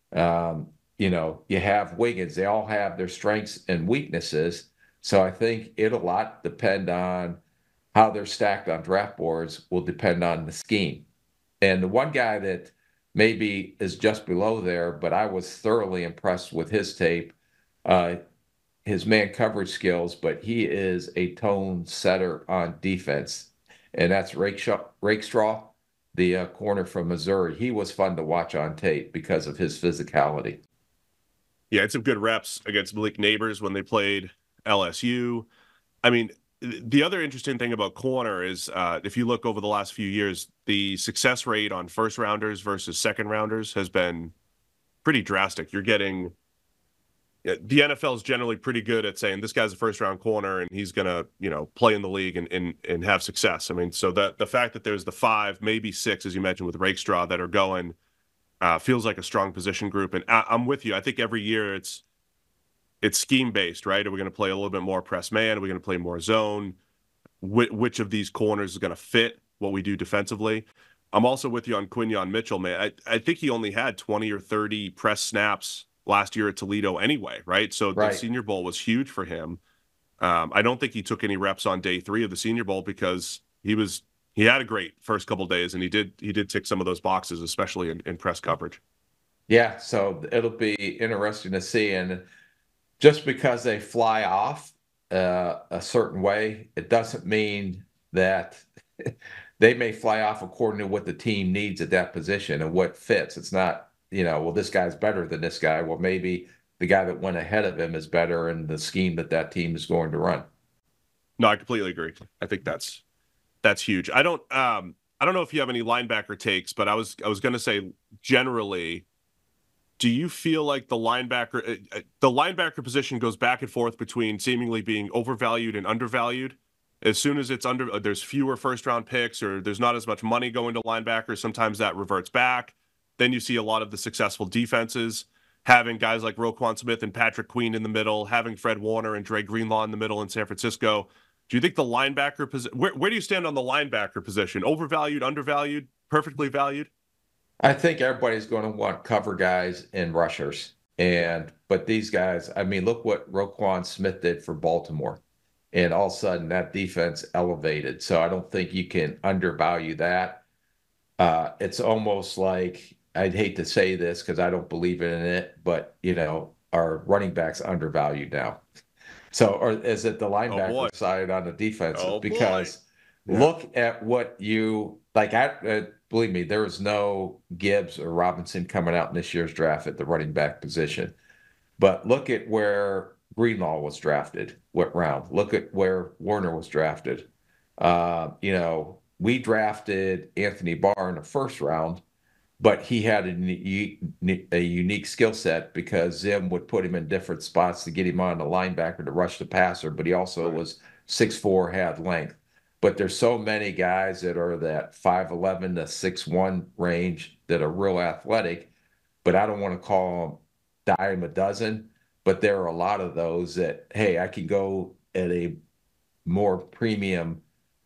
Um, you know, you have Wiggins. They all have their strengths and weaknesses. So I think it'll a lot depend on how they're stacked on draft boards will depend on the scheme. And the one guy that maybe is just below there, but I was thoroughly impressed with his tape, uh, his man coverage skills, but he is a tone setter on defense. And that's Rakestraw, Rakestraw the uh, corner from Missouri. He was fun to watch on tape because of his physicality. Yeah, it's some good reps against Malik Neighbors when they played L S U. I mean, the other interesting thing about corner is uh, if you look over the last few years, the success rate on first rounders versus second rounders has been pretty drastic. You're getting the N F L is generally pretty good at saying this guy's a first round corner and he's going to, you know, play in the league and, and, and have success. I mean, so that the fact that there's the five, maybe six, as you mentioned with Rakestraw that are going uh, feels like a strong position group. And I, I'm with you. I think every year it's, It's scheme-based, right? Are we going to play a little bit more press man? Are we going to play more zone? Wh- which of these corners is going to fit what we do defensively? I'm also with you on Quinyon Mitchell, man. I, I think he only had twenty or thirty press snaps last year at Toledo anyway, right? So right. The Senior Bowl was huge for him. Um, I don't think he took any reps on day three of the Senior Bowl because he was he had a great first couple of days, and he did he did tick some of those boxes, especially in, in press coverage. Yeah, so it'll be interesting to see. And just because they fly off uh, a certain way, it doesn't mean that they may fly off according to what the team needs at that position and what fits. It's not, you know, well, this guy's better than this guy. Well, maybe the guy that went ahead of him is better in the scheme that that team is going to run. No, I completely agree. I think that's that's huge. I don't um, I don't know if you have any linebacker takes, but I was I was going to say generally, do you feel like the linebacker the linebacker position goes back and forth between seemingly being overvalued and undervalued As soon as it's under, there's fewer first round picks or there's not as much money going to linebackers, sometimes that reverts back. Then you see a lot of the successful defenses having guys like Roquan Smith and Patrick Queen in the middle, having Fred Warner and Dre Greenlaw in the middle in San Francisco. Do you think the linebacker position, where, where do you stand on the linebacker position? Overvalued, undervalued, perfectly valued? I think everybody's going to want cover guys and rushers. And, but these guys, I mean, look what Roquan Smith did for Baltimore. And all of a sudden that defense elevated. So I don't think you can undervalue that. Uh, it's almost like, I'd hate to say this because I don't believe in it, but, you know, our running backs undervalued now. So, or is it the linebacker oh side on the defense? Oh because yeah. Look at what you, like, I, uh, believe me, there was no Gibbs or Robinson coming out in this year's draft at the running back position. But look at where Greenlaw was drafted, what round. Look at where Warner was drafted. Uh, you know, we drafted Anthony Barr in the first round, but he had a, a unique skill set because Zim would put him in different spots to get him on the linebacker to rush the passer, but he also was six four, had length. But there's so many guys that are that five eleven to six one range that are real athletic, but I don't want to call them dime a dozen. But there are a lot of those that, hey, I can go at a more premium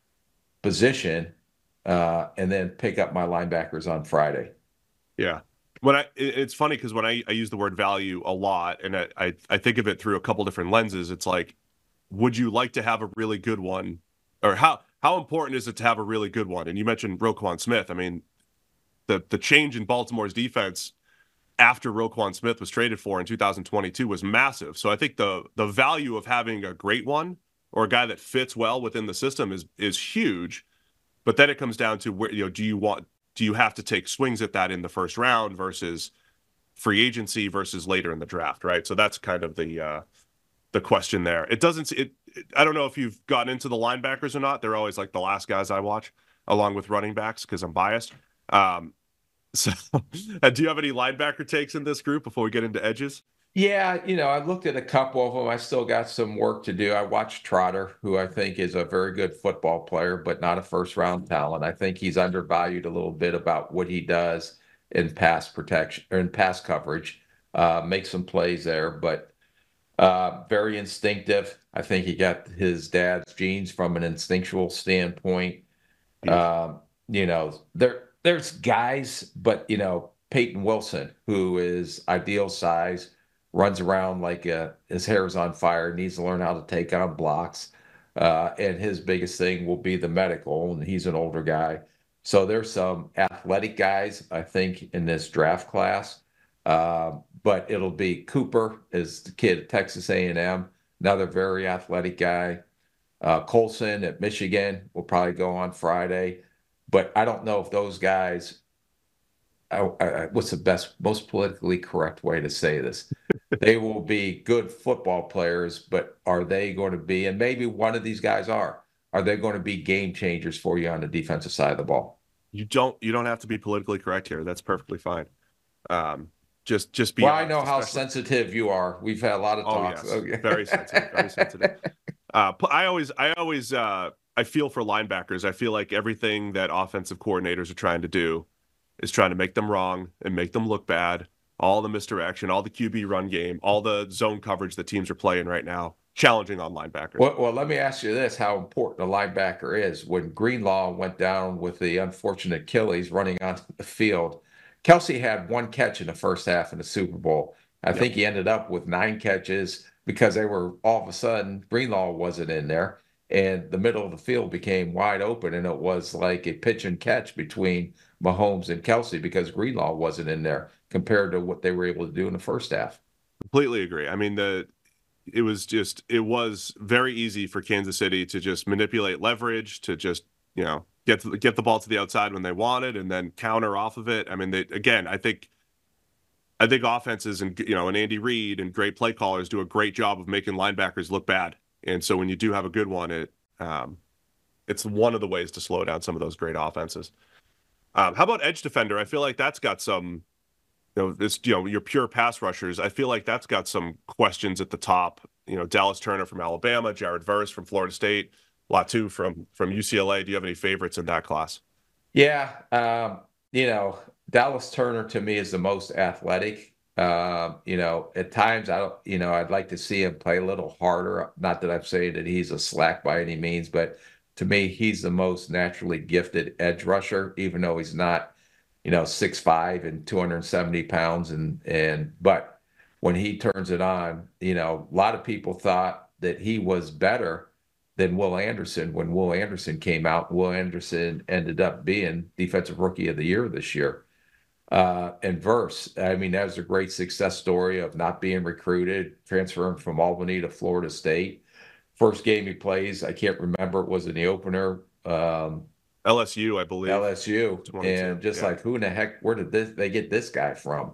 position uh, and then pick up my linebackers on Friday. Yeah. When I, it's funny because when I, I use the word value a lot, and I, I, I think of it through a couple different lenses, it's like, would you like to have a really good one? Or how how important is it to have a really good one? And you mentioned Roquan Smith. I mean, the the change in Baltimore's defense after Roquan Smith was traded for in two thousand twenty-two was massive. So I think the the value of having a great one or a guy that fits well within the system is is huge. But then it comes down to where, you know, do you want do you have to take swings at that in the first round versus free agency versus later in the draft, right? So that's kind of the uh, the question there. It doesn't it, it I don't know if you've gotten into the linebackers or not. They're always like the last guys I watch, along with running backs because I'm biased. Um, So, uh, do you have any linebacker takes in this group before we get into edges? Yeah, you know, I looked at a couple of them. I still got some work to do. I watched Trotter, who I think is a very good football player, but not a first-round talent. I think he's undervalued a little bit about what he does in pass protection or in pass coverage. Uh, make some plays there, but uh, very instinctive. I think he got his dad's genes from an instinctual standpoint. Uh, you know, there. There's guys, but, you know, Peyton Wilson, who is ideal size, runs around like a, his hair is on fire, needs to learn how to take on blocks. Uh, and his biggest thing will be the medical, and he's an older guy. So there's some athletic guys, I think, in this draft class. Uh, but it'll be Cooper is the kid at Texas A and M, another very athletic guy. Uh, Colson at Michigan will probably go on Friday. But I don't know if those guys, I, I, what's the best, most politically correct way to say this? They will be good football players, but are they going to be, and maybe one of these guys are, are they going to be game changers for you on the defensive side of the ball? You don't, you don't have to be politically correct here. That's perfectly fine. Um, just, just be. Well, honest, I know how especially. sensitive you are. We've had a lot of talks. Oh, yes. Very sensitive, very sensitive. Uh, I always, I always, uh, I feel for linebackers. I feel like everything that offensive coordinators are trying to do is trying to make them wrong and make them look bad. All the misdirection, all the Q B run game, all the zone coverage that teams are playing right now, challenging on linebackers. Well, well, let me ask you this, how important a linebacker is. When Greenlaw went down with the unfortunate Achilles running onto the field, Kelsey had one catch in the first half in the Super Bowl. I yep. think he ended up with nine catches because they were all of a sudden, Greenlaw wasn't in there. And the middle of the field became wide open, and it was like a pitch and catch between Mahomes and Kelsey because Greenlaw wasn't in there compared to what they were able to do in the first half. Completely agree. I mean, the it was just it was very easy for Kansas City to just manipulate leverage, to just, you know, get the, get the ball to the outside when they wanted and then counter off of it. I mean, they, again, I think I think offenses and, you know, and Andy Reid and great play callers do a great job of making linebackers look bad. And so when you do have a good one, it um, it's one of the ways to slow down some of those great offenses. Um, how about edge defender? I feel like that's got some, you know, this, you know, your pure pass rushers. I feel like that's got some questions at the top. You know, Dallas Turner from Alabama, Jared Verse from Florida State. Latu from from U C L A. Do you have any favorites in that class? Yeah, um, you know, Dallas Turner to me is the most athletic. Uh, you know, at times I don't, you know, I'd like to see him play a little harder. Not that I'm saying that he's a slack by any means, but to me, he's the most naturally gifted edge rusher, even though he's not, you know, six five and two hundred seventy pounds. And, and, but when he turns it on, you know, a lot of people thought that he was better than Will Anderson when Will Anderson came out. Will Anderson ended up being Defensive Rookie of the Year this year. Uh, and Verse, I mean, that was a great success story of not being recruited, transferring from Albany to Florida State. First game he plays, I can't remember, it was in the opener. Um, L S U, I believe. L S U. And just yeah. like, who in the heck, where did this, they get this guy from?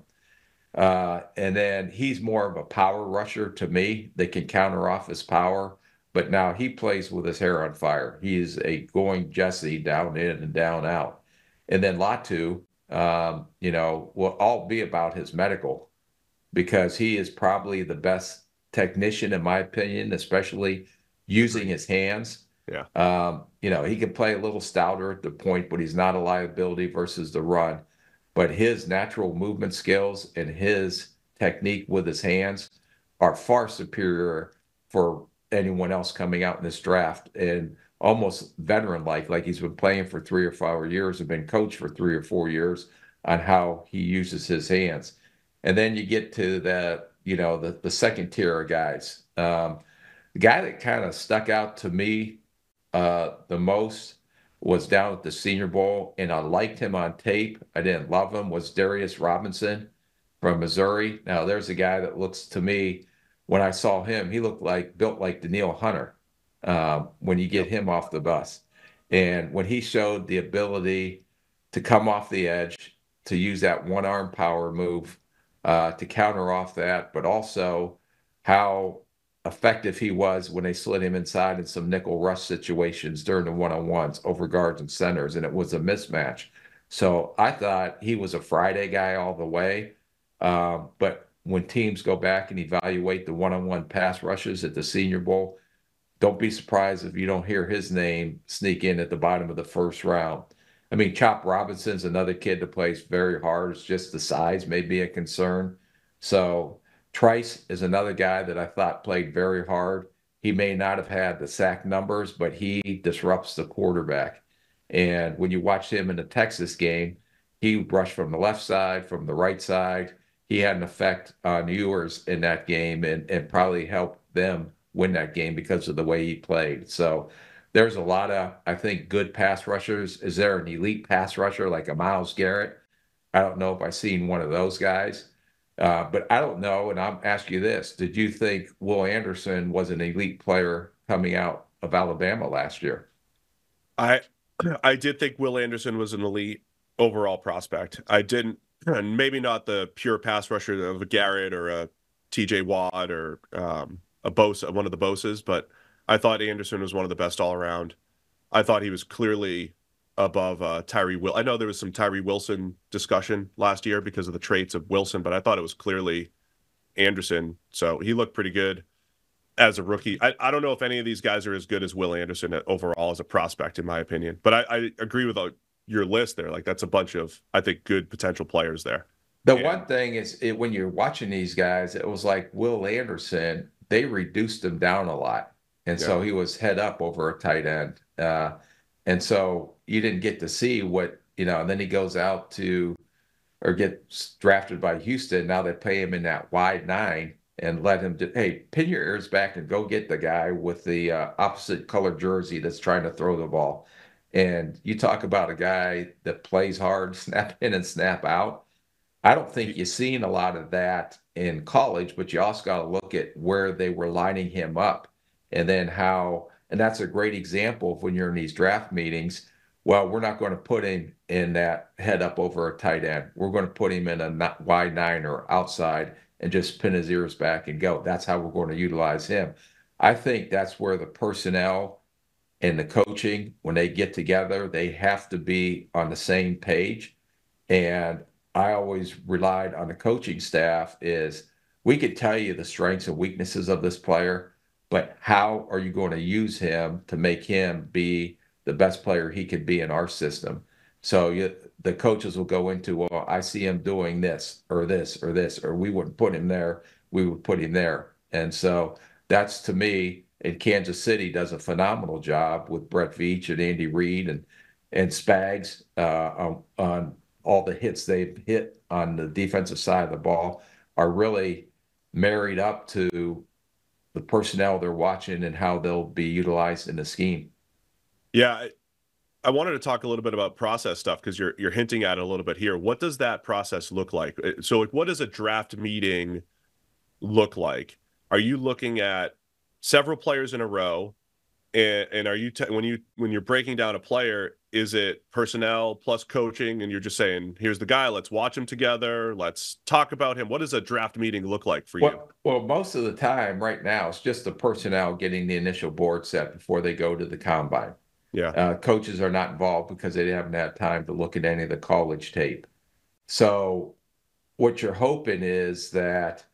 Uh, and then he's more of a power rusher to me. They can counter off his power. But now he plays with his hair on fire. He is a going Jesse down in and down out. And then Latu, um, you know, will all be about his medical, because he is probably the best technician, in my opinion, especially using his hands. Yeah. Um, you know, he can play a little stouter at the point, but he's not a liability versus the run. But his natural movement skills and his technique with his hands are far superior for anyone else coming out in this draft, and almost veteran-like, like he's been playing for three or four years and been coached for three or four years on how he uses his hands. And then you get to the, you know, the, the second tier of guys. Um, the guy that kind of stuck out to me uh, the most was down at the Senior Bowl, and I liked him on tape. I didn't love him, was Darius Robinson from Missouri. Now, there's a guy that looks to me, when I saw him, he looked like, built like Danielle Hunter um, when you get him off the bus. And when he showed the ability to come off the edge, to use that one-arm power move, uh, to counter off that, but also how effective he was when they slid him inside in some nickel rush situations during the one-on-ones over guards and centers, and it was a mismatch. So I thought he was a Friday guy all the way. Um, but when teams go back and evaluate the one-on-one pass rushes at the Senior Bowl, don't be surprised if you don't hear his name sneak in at the bottom of the first round. I mean, Chop Robinson's another kid that plays very hard. It's just the size may be a concern. So Trice is another guy that I thought played very hard. He may not have had the sack numbers, but he disrupts the quarterback. And when you watch him in the Texas game, he rushed from the left side, from the right side. He had an effect on Ewers in that game, and, and probably helped them win that game because of the way he played. So there's a lot of, I think, good pass rushers. Is there an elite pass rusher like a Myles Garrett? I don't know if I've seen one of those guys. Uh, but I don't know, and I'm asking you this. Did you think Will Anderson was an elite player coming out of Alabama last year? I I did think Will Anderson was an elite overall prospect. I didn't, and maybe not the pure pass rusher of a Garrett or a T J Watt or um, a Bosa, one of the Bosas, but I thought Anderson was one of the best all around. I thought he was clearly above uh, Tyree Will. I know there was some Tyree Wilson discussion last year because of the traits of Wilson, but I thought it was clearly Anderson. So he looked pretty good as a rookie. I, I don't know if any of these guys are as good as Will Anderson overall as a prospect, in my opinion. But I, I agree with your list there. Like, that's a bunch of, I think, good potential players there. The and, one thing is, it, when you're watching these guys, it was like Will Anderson, they reduced him down a lot. And yeah. so he was head up over a tight end. Uh, and so you didn't get to see what, you know, and then he goes out to, or gets drafted by Houston. Now they pay him in that wide nine and let him, do, hey, pin your ears back and go get the guy with the uh, opposite color jersey that's trying to throw the ball. And you talk about a guy that plays hard, snap in and snap out. I don't think you've seen a lot of that in college, but you also got to look at where they were lining him up, and then how, and that's a great example of when you're in these draft meetings. Well, we're not going to put him in that head up over a tight end. We're going to put him in a wide nine or outside and just pin his ears back and go. That's how we're going to utilize him. I think that's where the personnel and the coaching, when they get together, they have to be on the same page. And I always relied on the coaching staff is we could tell you the strengths and weaknesses of this player, but how are you going to use him to make him be the best player he could be in our system? So you, the coaches will go into, well, I see him doing this or this or this, or we wouldn't put him there, we would put him there. And so that's, to me, in Kansas City does a phenomenal job with Brett Veach and Andy Reid and and Spags uh, on, on all the hits they've hit on the defensive side of the ball are really married up to the personnel they're watching and how they'll be utilized in the scheme. Yeah, I, I wanted to talk a little bit about process stuff because you're you're hinting at it a little bit here. What does that process look like? So, like, what does a draft meeting look like? Are you looking at several players in a row, and, and are you t- when you when you're breaking down a player, is it personnel plus coaching, and you're just saying, here's the guy, let's watch him together, let's talk about him? What does a draft meeting look like for well, you? Well, most of the time right now, it's just the personnel getting the initial board set before they go to the combine. Yeah. Uh, coaches are not involved because they haven't had time to look at any of the college tape. So what you're hoping is that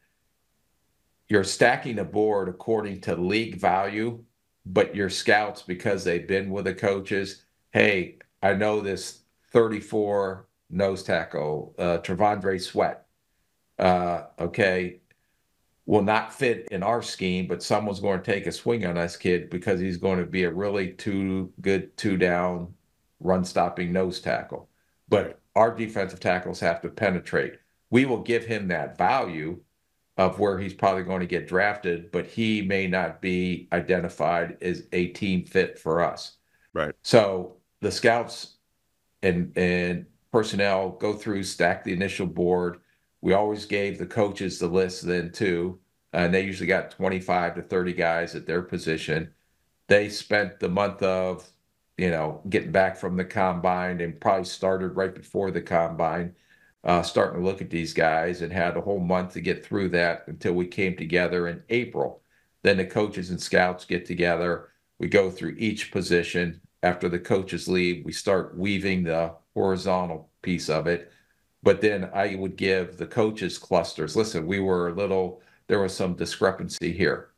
you're stacking a board according to league value, but your scouts, because they've been with the coaches, hey, I know this thirty-four nose tackle, uh, Trevondre Sweat, uh, okay, will not fit in our scheme, but someone's going to take a swing on this kid because he's going to be a really two good two down run stopping nose tackle. But our defensive tackles have to penetrate. We will give him that value of where he's probably going to get drafted, but he may not be identified as a team fit for us. Right. So the scouts and and personnel go through, stack the initial board. We always gave the coaches the list then too, and they usually got twenty-five to thirty guys at their position. They spent the month of, you know, getting back from the combine and probably started right before the combine, uh, starting to look at these guys, and had a whole month to get through that until we came together in April. Then the coaches and scouts get together. We go through each position. After the coaches leave, we start weaving the horizontal piece of it. But then I would give the coaches clusters. Listen, we were a little, there was some discrepancy here.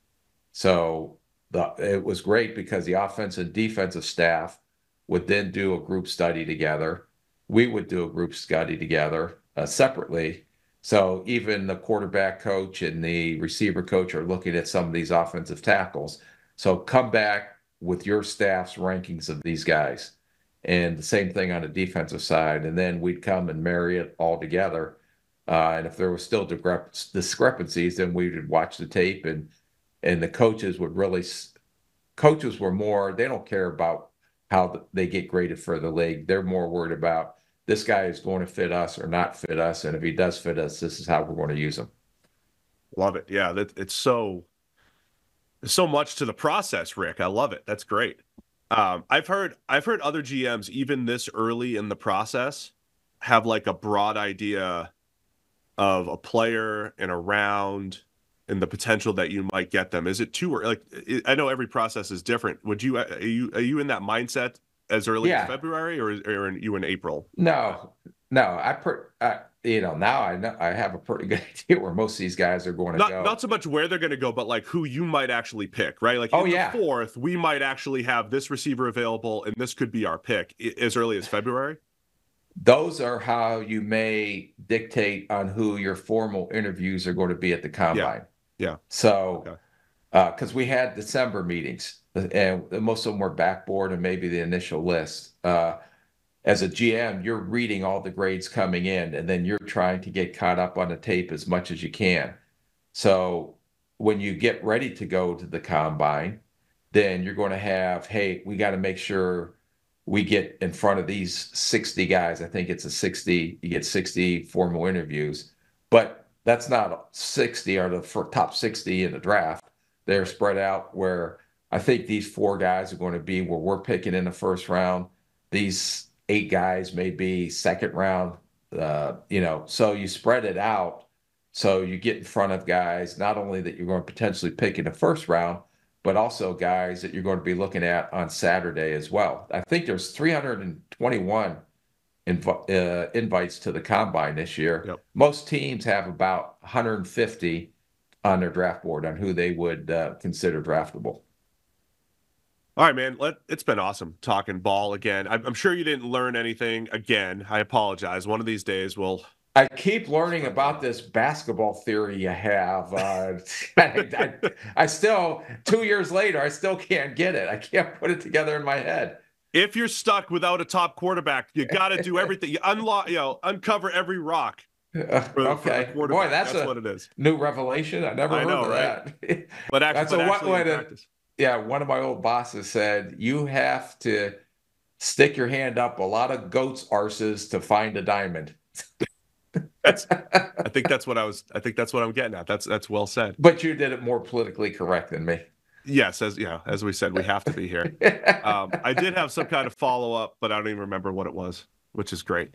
So the, it was great because the offensive and defensive staff would then do a group study together. We would do a group study together uh, separately. So even the quarterback coach and the receiver coach are looking at some of these offensive tackles. So come back with your staff's rankings of these guys. And the same thing on the defensive side. And then we'd come and marry it all together. Uh, and if there was still discrepancies, then we would watch the tape, and and the coaches would really, coaches were more, they don't care about how they get graded for the league. They're more worried about this guy is going to fit us or not fit us. And if he does fit us, this is how we're going to use him. Love it. Yeah, that, it's so, so much to the process, Rick. I love it. That's great. Um, I've heard I've heard other G Ms, even this early in the process, have like a broad idea of a player and a round and the potential that you might get them. Is it too early? Like, I know every process is different. Would you are you are you in that mindset as early yeah. as February, or, or are you in April? No, no. I per, I, you know now I know I have a pretty good idea where most of these guys are going to not, go. Not so much where they're going to go, but like who you might actually pick, right? Like oh, in yeah. the fourth, we might actually have this receiver available, and this could be our pick as early as February. Those are how you may dictate on who your formal interviews are going to be at the combine. Yeah. yeah. So, because okay. uh, we had December meetings, and most of them were backboard and maybe the initial list. Uh, as a G M, you're reading all the grades coming in, and then you're trying to get caught up on the tape as much as you can. So when you get ready to go to the combine, then you're going to have, hey, we got to make sure we get in front of these sixty guys. I think it's a sixty, you get sixty formal interviews, but that's not sixty are the top sixty in the draft. They're spread out where I think these four guys are going to be where we're picking in the first round. These eight guys may be second round, uh, you know, so you spread it out. So you get in front of guys, not only that you're going to potentially pick in the first round, but also guys that you're going to be looking at on Saturday as well. I think there's three hundred twenty-one inv- uh, invites to the combine this year. Yep. Most teams have about one hundred fifty on their draft board on who they would uh, consider draftable. All right, man. Let, it's been awesome talking ball again. I'm, I'm sure you didn't learn anything again. I apologize. One of these days we'll. I keep learning about this basketball theory you have. Uh, I, I, I still, two years later, I still can't get it. I can't put it together in my head. If you're stuck without a top quarterback, you got to do everything. You unlock, you know, uncover every rock. Uh, for, okay, for boy, that's, that's a what it is. New revelation. I never I heard know, of right? that. But actually, that's but a actually one way in to. practice. Yeah, one of my old bosses said you have to stick your hand up a lot of goats' arses to find a diamond. That's, I think that's what I was. I think that's what I'm getting at. That's that's well said. But you did it more politically correct than me. Yes, as yeah, as we said, we have to be here. Um, I did have some kind of follow up, but I don't even remember what it was, which is great.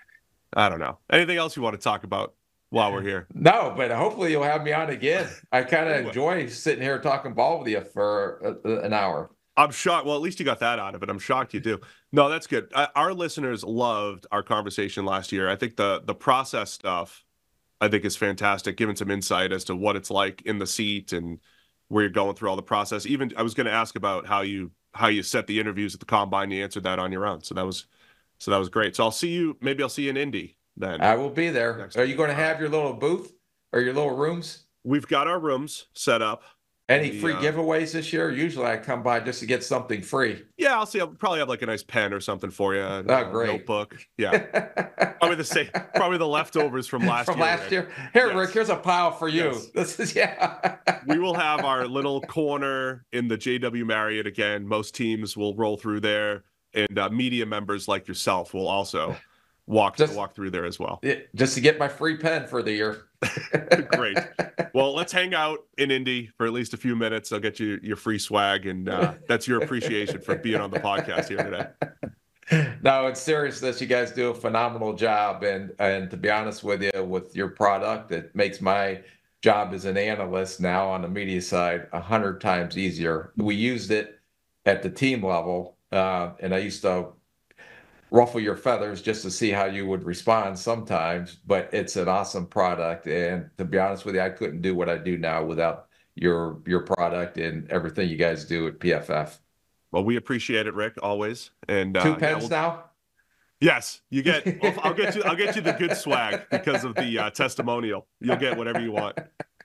I don't know. Anything else you want to talk about while we're here? No, but hopefully you'll have me on again. I kind of Anyway. enjoy sitting here talking ball with you for a, a, an hour. I'm shocked. Well, at least you got that out of it. I'm shocked you do. No, that's good. I, our listeners loved our conversation last year. I think the the process stuff, I think, is fantastic, giving some insight as to what it's like in the seat and where you're going through all the process. Even I was going to ask about how you how you set the interviews at the combine. You answered that on your own, so that was so that was great. So I'll see you. Maybe I'll see you in Indy then. I will be there. Next Are you going to week. have your little booth or your little rooms? We've got our rooms set up. Any The, free uh, giveaways this year? Usually I come by just to get something free. Yeah, I'll see. I'll probably have like a nice pen or something for you. Oh, a great. Notebook. Yeah. Probably the same. Probably the leftovers from last From year. last Rick. year. Here, Yes. Rick, here's a pile for you. Yes. This is, yeah. We will have our little corner in the J W Marriott again. Most teams will roll through there, and uh, media members like yourself will also walk Just- walk through there as well. Yeah, just to get my free pen for the year. Great. Well, let's hang out in Indy for at least a few minutes. I'll get you your free swag, and uh, that's your appreciation for being on the podcast here today. No, in seriousness, you guys do a phenomenal job. And and to be honest with you, with your product, it makes my job as an analyst now on the media side a hundred times easier. We used it at the team level, uh, and I used to ruffle your feathers just to see how you would respond sometimes, but it's an awesome product. And to be honest with you, I couldn't do what I do now without your your product and everything you guys do at P F F. Well, we appreciate it, Rick, always. And uh, Two yeah, pens we'll- now? Yes, you get. I'll, I'll get you. I'll get you the good swag because of the uh, testimonial. You'll get whatever you want.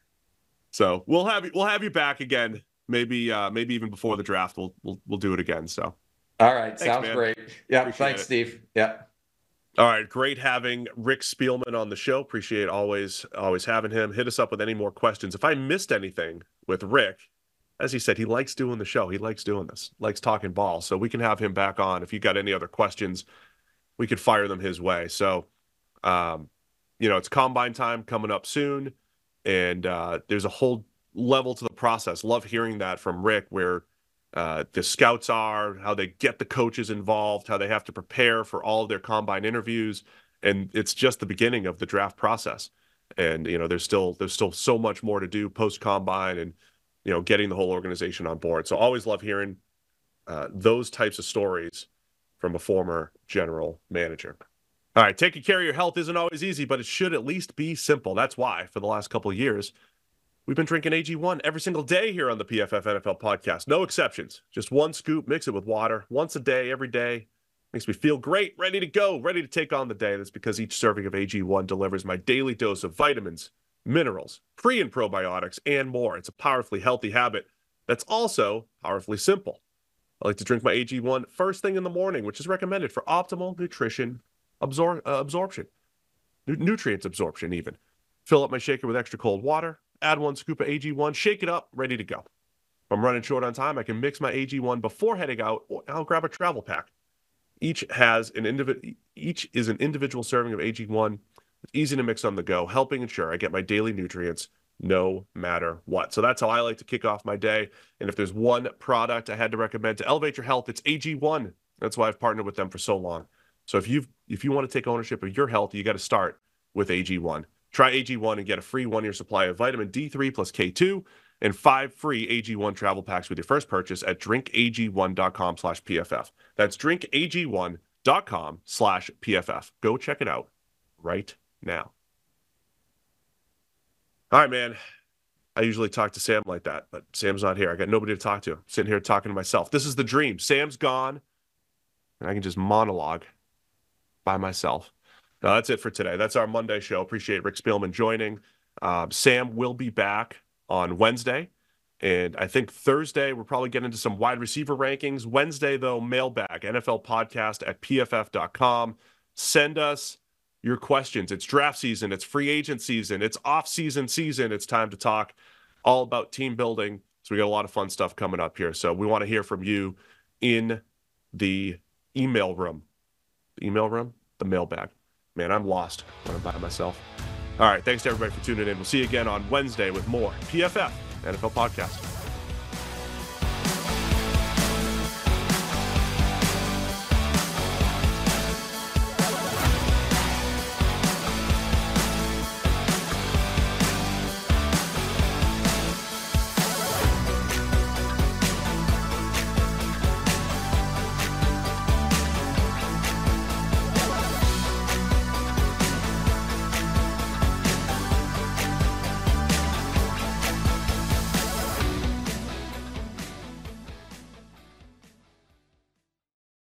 So we'll have you. We'll have you back again. Maybe. Uh, maybe even before the draft. We'll. We'll. We'll do it again. So. All right. Thanks, Sounds man. great. Yeah. Appreciate Thanks, it. Steve. Yeah. All right. Great having Rick Spielman on the show. Appreciate always always having him. Hit us up with any more questions. If I missed anything with Rick, as he said, he likes doing the show. He likes doing this. Likes talking ball. So we can have him back on. If you got any other questions, we could fire them his way. So, um, you know, it's combine time coming up soon, and uh, there's a whole level to the process. Love hearing that from Rick, where uh, the scouts are, how they get the coaches involved, how they have to prepare for all of their combine interviews, and it's just the beginning of the draft process. And you know, there's still there's still so much more to do post combine, and you know, getting the whole organization on board. So always love hearing uh, those types of stories from a former general manager. All right, taking care of your health isn't always easy, but it should at least be simple. That's why, for the last couple of years, we've been drinking A G one every single day here on the P F F N F L podcast. No exceptions. Just one scoop, mix it with water, once a day, every day. Makes me feel great, ready to go, ready to take on the day. That's because each serving of A G one delivers my daily dose of vitamins, minerals, pre and probiotics, and more. It's a powerfully healthy habit that's also powerfully simple. I like to drink my A G one first thing in the morning, which is recommended for optimal nutrition absor- uh, absorption, nu- nutrients absorption even. Fill up my shaker with extra cold water, add one scoop of A G one, shake it up, ready to go. If I'm running short on time, I can mix my A G one before heading out, or I'll grab a travel pack. Each has an individ- Each is an individual serving of A G one. It's easy to mix on the go, helping ensure I get my daily nutrients no matter what. So that's how I like to kick off my day. And if there's one product I had to recommend to elevate your health, it's A G one. That's why I've partnered with them for so long. So if you if you want to take ownership of your health, you got to start with A G one. Try A G one and get a free one-year supply of vitamin D three plus K two and five free A G one travel packs with your first purchase at drink A G one dot com slash P F F. That's drink A G one dot com slash P F F. Go check it out right now. All right, man. I usually talk to Sam like that, but Sam's not here. I got nobody to talk to. I'm sitting here talking to myself. This is the dream. Sam's gone, and I can just monologue by myself. Now, that's it for today. That's our Monday show. Appreciate Rick Spielman joining. Uh, Sam will be back on Wednesday. And I think Thursday, we're probably getting into some wide receiver rankings. Wednesday, though, mailbag, N F L podcast at P F F dot com. Send us your questions. It's draft season. It's free agent season. It's off-season season. It's time to talk all about team building. So we got a lot of fun stuff coming up here. So we want to hear from you in the email room. The email room? The mailbag. Man, I'm lost when I'm by myself. All right, thanks to everybody for tuning in. We'll see you again on Wednesday with more P F F N F L Podcast.